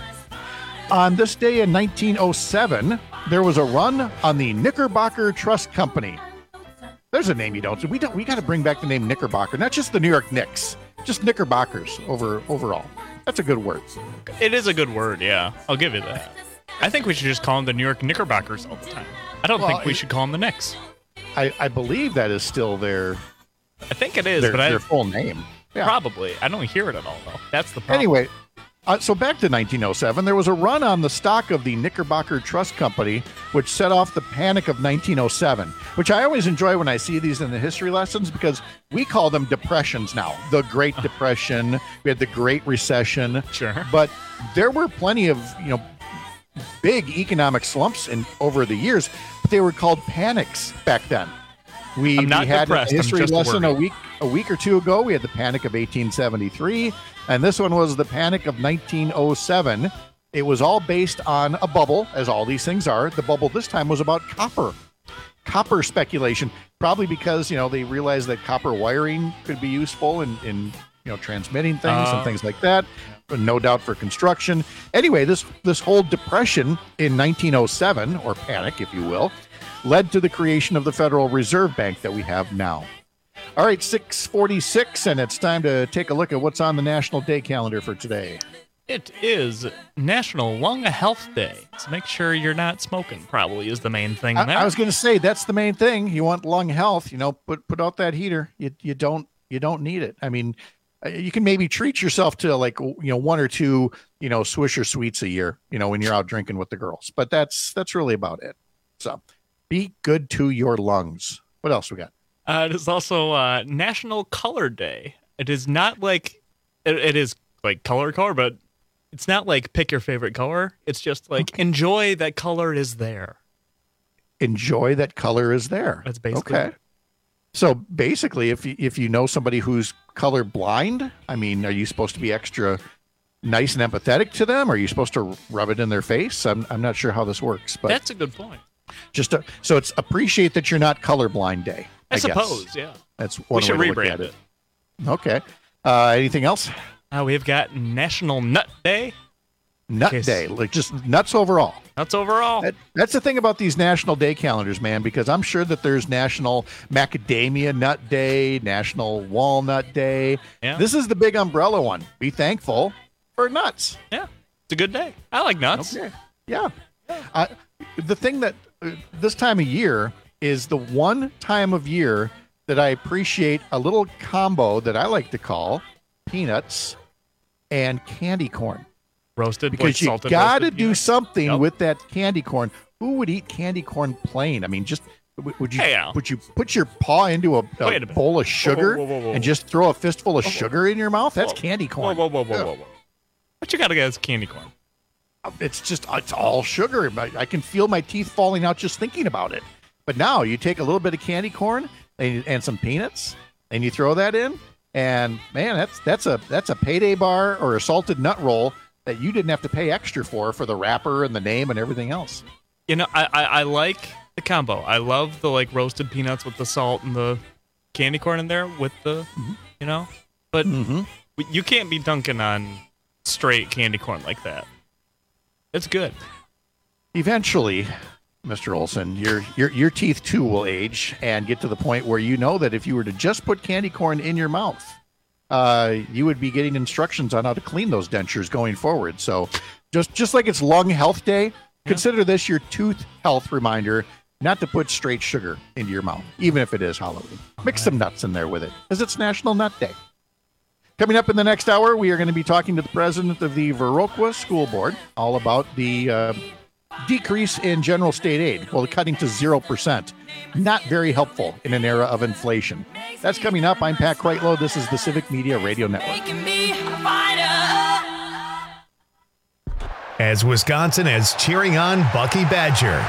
On this day in nineteen oh seven, there was a run on the Knickerbocker Trust Company. There's a name you don't. We don't. We got to bring back the name Knickerbocker, not just the New York Knicks, just Knickerbockers over overall. That's a good word. It is a good word, yeah. I'll give you that. I think we should just call them the New York Knickerbockers all the time. I don't well, think we should call them the Knicks. I, I believe that is still their. I think it is, their, but I, their full name. Yeah. Probably. I don't hear it at all, though. That's the problem. Anyway. Uh, so back to nineteen oh seven, there was a run on the stock of the Knickerbocker Trust Company, which set off the panic of nineteen oh seven, which I always enjoy when I see these in the history lessons because we call them depressions now. The Great Depression, we had the Great Recession. Sure. But there were plenty of, you know, big economic slumps in over the years, but they were called panics back then. We, I'm not we had depressed. a history I'm just lesson worried. a week a week or two ago. We had the Panic of eighteen seventy-three, and this one was the Panic of nineteen oh seven. It was all based on a bubble, as all these things are. The bubble this time was about copper. Copper speculation, probably because, you know, they realized that copper wiring could be useful in, in you know, transmitting things uh, and things like that. But no doubt for construction. Anyway, this this whole depression in nineteen oh seven, or panic, if you will, led to the creation of the Federal Reserve Bank that we have now. All right, six forty-six, and it's time to take a look at what's on the National Day calendar for today. It is National Lung Health Day, so make sure you're not smoking, probably is the main thing. I, there. I was going to say, that's the main thing. You want lung health, you know, put put out that heater. You you don't you don't need it. I mean, you can maybe treat yourself to like, you know, one or two, you know, Swisher Sweets a year, you know, when you're out drinking with the girls. But that's that's really about it. So be good to your lungs. What else we got? Uh, it is also uh, National Color Day. It is not like, it, it is like color color, but it's not like pick your favorite color. It's just like okay. Enjoy that color is there. Enjoy that color is there. That's basically okay. It. So basically, if you, if you know somebody who's color blind, I mean, are you supposed to be extra nice and empathetic to them? Are you supposed to rub it in their face? I'm I'm not sure how this works, but that's a good point. Just to, so it's appreciate that you're not colorblind day. I, I suppose, guess. yeah. That's one we should way to rebrand look at it. it. Okay. Uh, anything else? Uh, we've got National Nut Day. Nut Case. Day, like just nuts overall. Nuts overall. That, that's the thing about these National Day calendars, man, because I'm sure that there's National Macadamia Nut Day, National Walnut Day. Yeah. This is the big umbrella one. Be thankful for nuts. Yeah, it's a good day. I like nuts. Okay. Yeah. Uh, the thing that uh, this time of year is the one time of year that I appreciate a little combo that I like to call peanuts and candy corn. Roasted, because like you salted, got to roasted do peanuts? something Yep. with that candy corn. Who would eat candy corn plain? I mean, just w- would you Hey, Al. would you put your paw into a, a, Wait a minute. bowl of sugar Whoa, whoa, whoa, whoa, and whoa. just throw a fistful of Whoa, whoa. sugar in your mouth? That's Whoa. candy corn. Whoa, whoa, whoa, whoa, Ugh. whoa, whoa. What you got against candy corn? It's just it's all sugar. I, I can feel my teeth falling out just thinking about it. But now you take a little bit of candy corn and, and some peanuts, and you throw that in, and man, that's that's a that's a payday bar or a salted nut roll that you didn't have to pay extra for for the wrapper and the name and everything else. You know, I, I, I like the combo. I love the like roasted peanuts with the salt and the candy corn in there with the, mm-hmm. you know, but mm-hmm. you can't be dunking on straight candy corn like that. It's good. Eventually, Mister Olson, your your your teeth too will age and get to the point where you know that if you were to just put candy corn in your mouth, uh, you would be getting instructions on how to clean those dentures going forward. So, just just like it's Lung Health Day, yeah. Consider this your tooth health reminder not to put straight sugar into your mouth, even if it is Halloween. Mix some nuts in there with it, because it's National Nut Day. Coming up in the next hour, we are going to be talking to the president of the Viroqua School Board all about the uh, decrease in general state aid, well, cutting to zero percent. Not very helpful in an era of inflation. That's coming up. I'm Pat Kreitlow. This is the Civic Media Radio Network. As Wisconsin is cheering on Bucky Badger.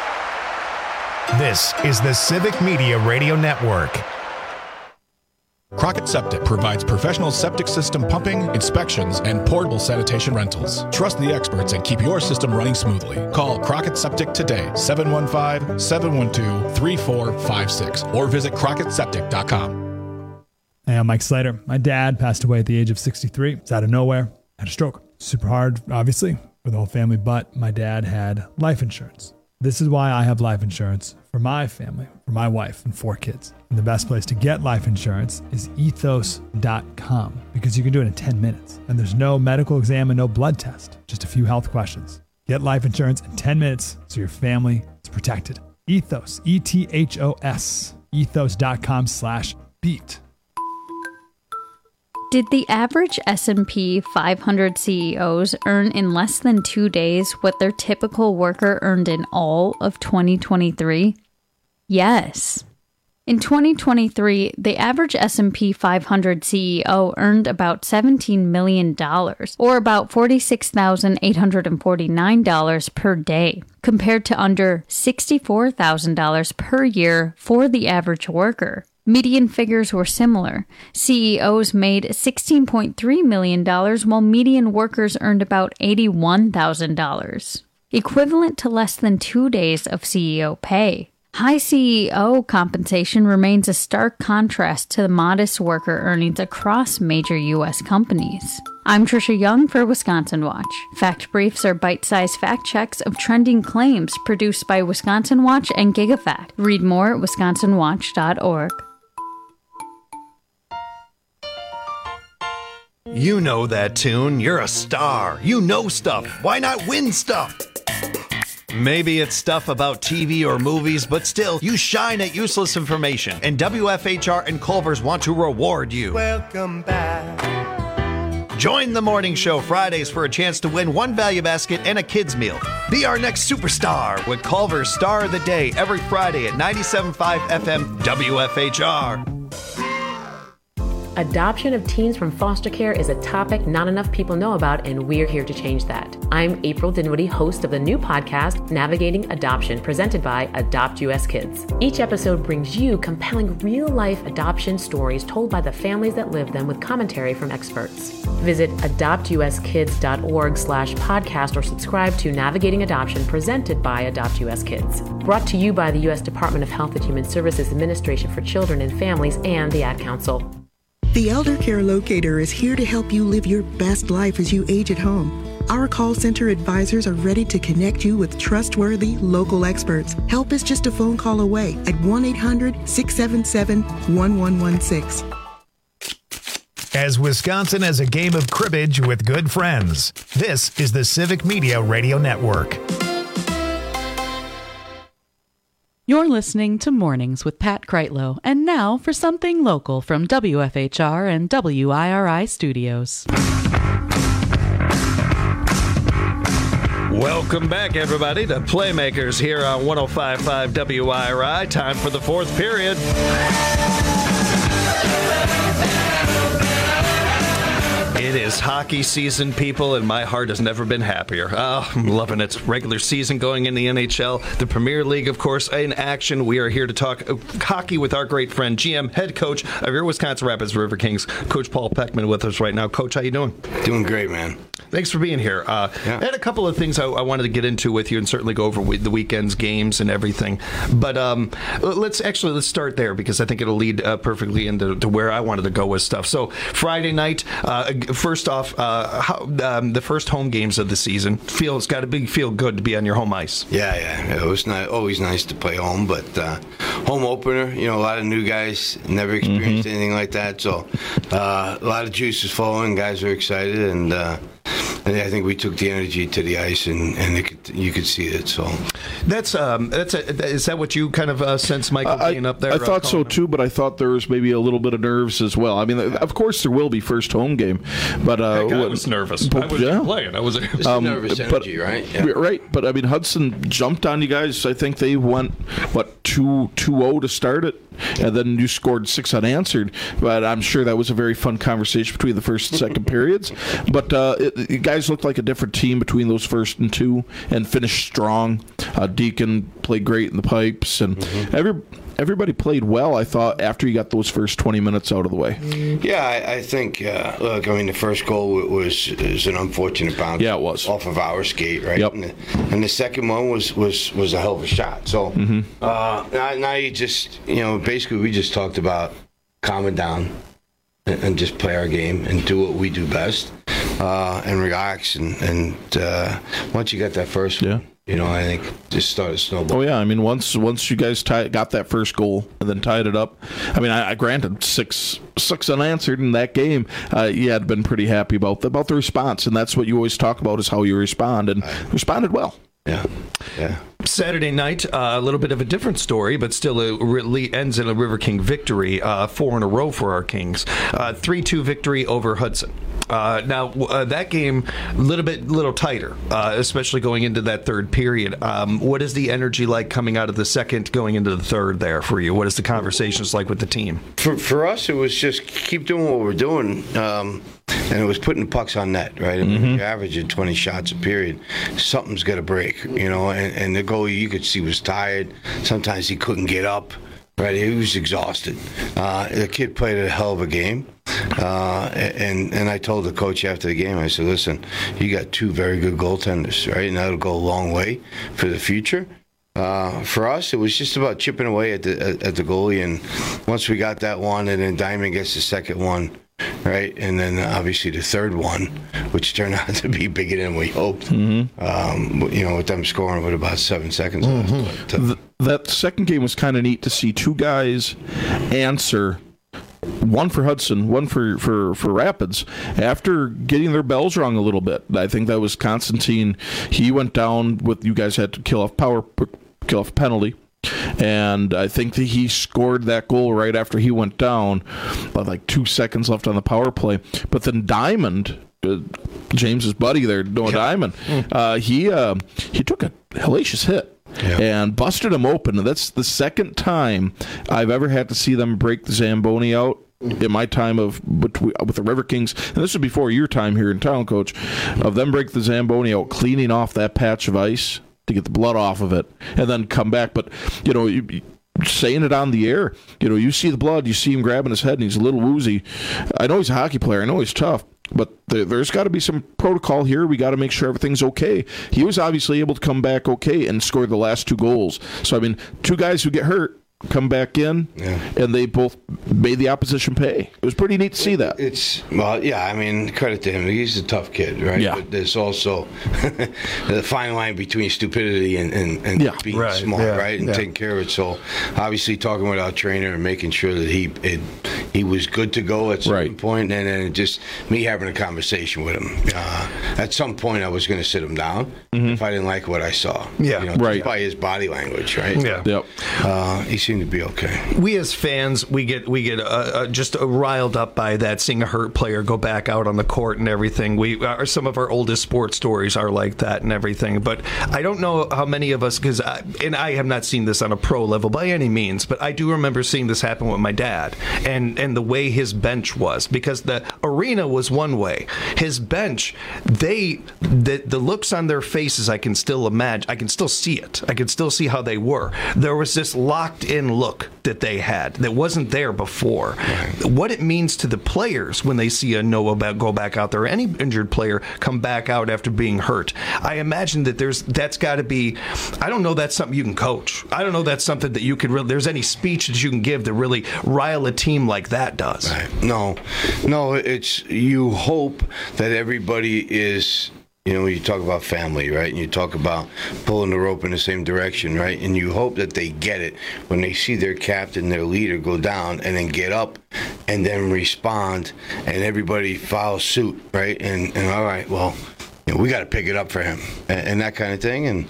This is the Civic Media Radio Network. Crockett Septic provides professional septic system pumping, inspections, and portable sanitation rentals. Trust the experts and keep your system running smoothly. Call Crockett Septic today, seven one five, seven one two, three four five six, or visit crockett septic dot com. Hey, I'm Mike Slater. My dad passed away at the age of sixty-three. It's out of nowhere. Had a stroke. Super hard, obviously, for the whole family, but my dad had life insurance. This is why I have life insurance for my family, for my wife and four kids. And the best place to get life insurance is ethos dot com because you can do it in ten minutes. And there's no medical exam and no blood test, just a few health questions. Get life insurance in ten minutes so your family is protected. Ethos, E T H O S, ethos dot com slash beat. Did the average S and P five hundred C E Os earn in less than two days what their typical worker earned in all of twenty twenty-three? Yes. In twenty twenty-three, the average S and P five hundred C E O earned about seventeen million dollars, or about forty-six thousand eight hundred forty-nine dollars per day, compared to under sixty-four thousand dollars per year for the average worker. Median figures were similar. C E Os made sixteen point three million dollars, while median workers earned about eighty-one thousand dollars, equivalent to less than two days of C E O pay. High C E O compensation remains a stark contrast to the modest worker earnings across major U S companies. I'm Trisha Young for Wisconsin Watch. Fact Briefs are bite-sized fact checks of trending claims produced by Wisconsin Watch and GigaFact. Read more at wisconsin watch dot org. You know that tune. You're a star. You know stuff. Why not win stuff? Maybe it's stuff about T V or movies, but still, you shine at useless information. And W F H R and Culver's want to reward you. Welcome back. Join the morning show Fridays for a chance to win one value basket and a kid's meal. Be our next superstar with Culver's Star of the Day every Friday at ninety-seven point five F M W F H R. Adoption of teens from foster care is a topic not enough people know about, and we're here to change that. I'm April Dinwiddie, host of the new podcast, Navigating Adoption, presented by Adopt U S Kids. Each episode brings you compelling real-life adoption stories told by the families that live them with commentary from experts. Visit adopt u s kids dot org slash podcast or subscribe to Navigating Adoption, presented by Adopt U S Kids. Brought to you by the U S Department of Health and Human Services Administration for Children and Families and the Ad Council. The Elder Care Locator is here to help you live your best life as you age at home. Our call center advisors are ready to connect you with trustworthy local experts. Help is just a phone call away at one eight hundred six seven seven one one one six. As Wisconsin has a game of cribbage with good friends, this is the Civic Media Radio Network. You're listening to Mornings with Pat Kreitlow, and now for something local from W F H R and W I R I Studios. Welcome back, everybody, to Playmakers here on one oh five point five W I R I. Time for the fourth period. It is hockey season, people, and my heart has never been happier. Oh, I'm loving it. Regular season going in the N H L. The Premier League, of course, in action. We are here to talk hockey with our great friend, G M, head coach of your Wisconsin Rapids River Kings, Coach Paul Peckman, with us right now. Coach, how you doing? Doing great, man. Thanks for being here. Uh, yeah. I had a couple of things I, I wanted to get into with you and certainly go over with the weekend's games and everything. But um, let's actually let's start there because I think it'll lead uh, perfectly into to where I wanted to go with stuff. So Friday night, uh, first off, uh, how, um, the first home games of the season. Feel it's got to be feel good to be on your home ice. Yeah, yeah. It was not always nice to play home, but uh, home opener. You know, a lot of new guys never experienced mm-hmm. anything like that, so uh, a lot of juice is flowing. Guys are excited, and. Uh, And I think we took the energy to the ice, and, and it could, you could see it. So that's um, that's a, is that what you kind of uh, sense, Michael, I, being up there? I thought uh, so too, but I thought there was maybe a little bit of nerves as well. I mean, yeah. of course there will be first home game, but uh, Heck, I was nervous. But, I was yeah. playing. I was Just um, nervous energy, but, right? Yeah. Right, but I mean Hudson jumped on you guys. I think they went what two two oh to start it. And then you scored six unanswered. But I'm sure that was a very fun conversation between the first and second periods. But uh, it, you guys looked like a different team between those first and two and finished strong. Uh, Deacon played great in the pipes, and mm-hmm. every everybody played well, I thought, after you got those first twenty minutes out of the way. Yeah, I, I think, uh, look, I mean, the first goal was, was an unfortunate bounce. Yeah, it was. Off of our skate, right? Yep. And, the, and the second one was, was, was a hell of a shot. So mm-hmm. uh, now, now you just, you know, basically we just talked about calming down and, and just play our game and do what we do best uh, and relax. And, and uh, once you got that first one, yeah. You know, I think just started snowballing. Oh yeah, I mean, once once you guys tie, got that first goal and then tied it up, I mean, I, I granted six six unanswered in that game. Uh, you had been pretty happy about the, about the response, and that's what you always talk about is how you respond, and right. responded well. Yeah, yeah. Saturday night, uh, a little bit of a different story, but still it really ends in a River King victory, uh, four in a row for our Kings. Uh, three two victory over Hudson. Uh, now, uh, that game, a little bit little tighter, uh, especially going into that third period. Um, what is the energy like coming out of the second, going into the third there for you? What is the conversations like with the team? For, for us, it was just keep doing what we're doing. Um, and it was putting pucks on net, right? I mean, mm-hmm. you're averaging twenty shots a period. Something's got to break, you know. And, and the goalie, you could see, was tired. Sometimes he couldn't get up, right? He was exhausted. Uh, the kid played a hell of a game. Uh, and and I told the coach after the game, I said, listen, you got two very good goaltenders, right? And that'll go a long way for the future. Uh, for us, it was just about chipping away at the at, at the goalie. And once we got that one, and then Diamond gets the second one, right? And then obviously the third one, which turned out to be bigger than we hoped. Mm-hmm. Um, you know, with them scoring with about seven seconds mm-hmm. left. But, uh, the, that second game was kind of neat to see two guys answer. One for Hudson, one for, for, for Rapids, after getting their bells rung a little bit. I think that was Constantine. He went down with, you guys had to kill off power, kill off penalty. And I think that he scored that goal right after he went down, with like two seconds left on the power play. But then Diamond, uh, James's buddy there, Noah yeah. Diamond, uh, he uh, he took a hellacious hit. Yeah. And busted him open. And that's the second time I've ever had to see them break the Zamboni out in my time of between, with the River Kings. And this was before your time here in town, Coach, of them break the Zamboni out, cleaning off that patch of ice to get the blood off of it, and then come back. But, you know, you, saying it on the air, you know, you see the blood, you see him grabbing his head, and he's a little woozy. I know he's a hockey player. I know he's tough. But there, there's got to be some protocol here. We got to make sure everything's okay. He was obviously able to come back okay and score the last two goals. So, I mean, two guys who get hurt come back in, yeah. and they both made the opposition pay. It was pretty neat to see that. It's, well, yeah, I mean, credit to him. He's a tough kid, right? Yeah. But there's also the fine line between stupidity and, and, and yeah. being right. smart, yeah. right? And yeah. taking care of it. So, obviously, talking with our trainer and making sure that he it, he was good to go at some right. point, and then just me having a conversation with him. Uh, at some point, I was going to sit him down mm-hmm. if I didn't like what I saw. Yeah, you know, right. just by his body language, right? Yeah. Yep. Uh, he seemed to be okay. We as fans, we get we get uh, uh, just uh, riled up by that, seeing a hurt player go back out on the court and everything. We uh, some of our oldest sports stories are like that and everything. But I don't know how many of us, because and I have not seen this on a pro level by any means, but I do remember seeing this happen with my dad and and the way his bench was, because the arena was one way, his bench, they the the looks on their faces, I can still imagine, I can still see it, I can still see how they were. There was this locked in look that they had that wasn't there before. Right. What it means to the players when they see a Noah go back out there, any injured player come back out after being hurt. I imagine that there's that's got to be. I don't know that's something you can coach. I don't know that's something that you could really. There's any speech that you can give to really rile a team like that does. Right. No, no. It's you hope that everybody is. You know, you talk about family, right? And you talk about pulling the rope in the same direction, right? And you hope that they get it when they see their captain, their leader go down and then get up and then respond and everybody follows suit, right? And, and all right, well, you know, we got to pick it up for him and, and that kind of thing. And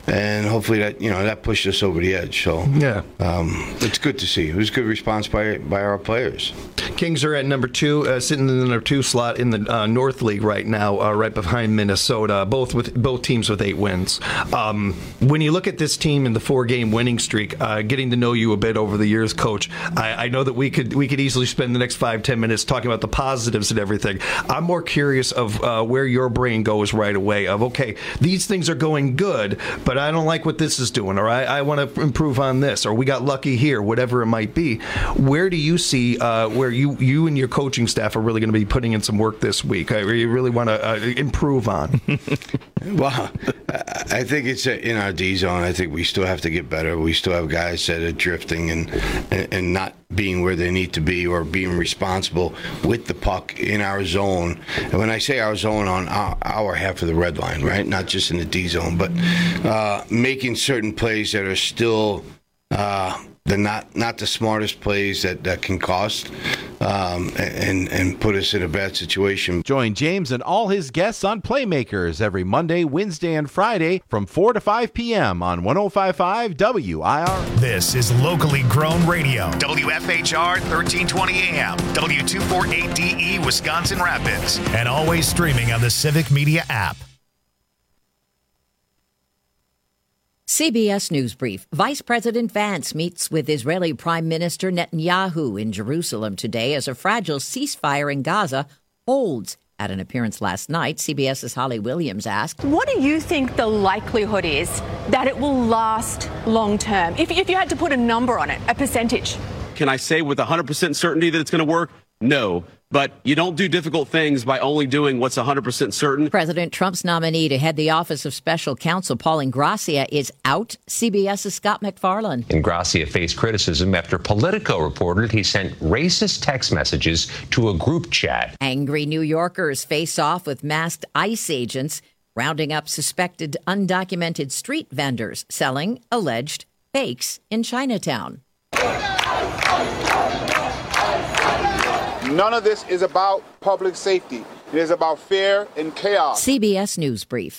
and hopefully that you know that pushed us over the edge. So yeah, um, it's good to see. It was a good response by by our players. Kings are at number two, uh, sitting in the number two slot in the uh, North League right now, uh, right behind Minnesota. Both with both teams with eight wins. Um, when you look at this team in the four-game winning streak, uh, getting to know you a bit over the years, Coach, I, I know that we could we could easily spend the next five ten minutes talking about the positives and everything. I'm more curious of uh, where your brain goes right away. Of okay, these things are going good, but I don't like what this is doing, or I, I want to improve on this, or we got lucky here, whatever it might be. Where do you see uh, where you you and your coaching staff are really going to be putting in some work this week? Uh, you really want to uh, improve on? Well, I think it's in our D zone. I think we still have to get better. We still have guys that are drifting and and not being where they need to be, or being responsible with the puck in our zone. And when I say our zone, on our, our half of the red line, right? Not just in the D zone, but uh, making certain plays that are still uh, the not not the smartest plays that, that can cost um, and and put us in a bad situation. Join James and all his guests on Playmakers every Monday, Wednesday, and Friday from four to five p.m. on one oh five point five W I R. This is locally grown radio. W F H R thirteen twenty A M, W two forty-eight D E Wisconsin Rapids, and always streaming on the Civic Media app. C B S News Brief. Vice President Vance meets with Israeli Prime Minister Netanyahu in Jerusalem today as a fragile ceasefire in Gaza holds. At an appearance last night, CBS's Holly Williams asked, what do you think the likelihood is that it will last long term? If, if you had to put a number on it, a percentage. Can I say with one hundred percent certainty that it's going to work? No. But you don't do difficult things by only doing what's one hundred percent certain. President Trump's nominee to head the Office of Special Counsel, Paul Ingrassia, is out. CBS's Scott McFarland. Ingrassia faced criticism after Politico reported he sent racist text messages to a group chat. Angry New Yorkers face off with masked ICE agents, rounding up suspected undocumented street vendors selling alleged fakes in Chinatown. None of this is about public safety. It is about fear and chaos. C B S News Brief.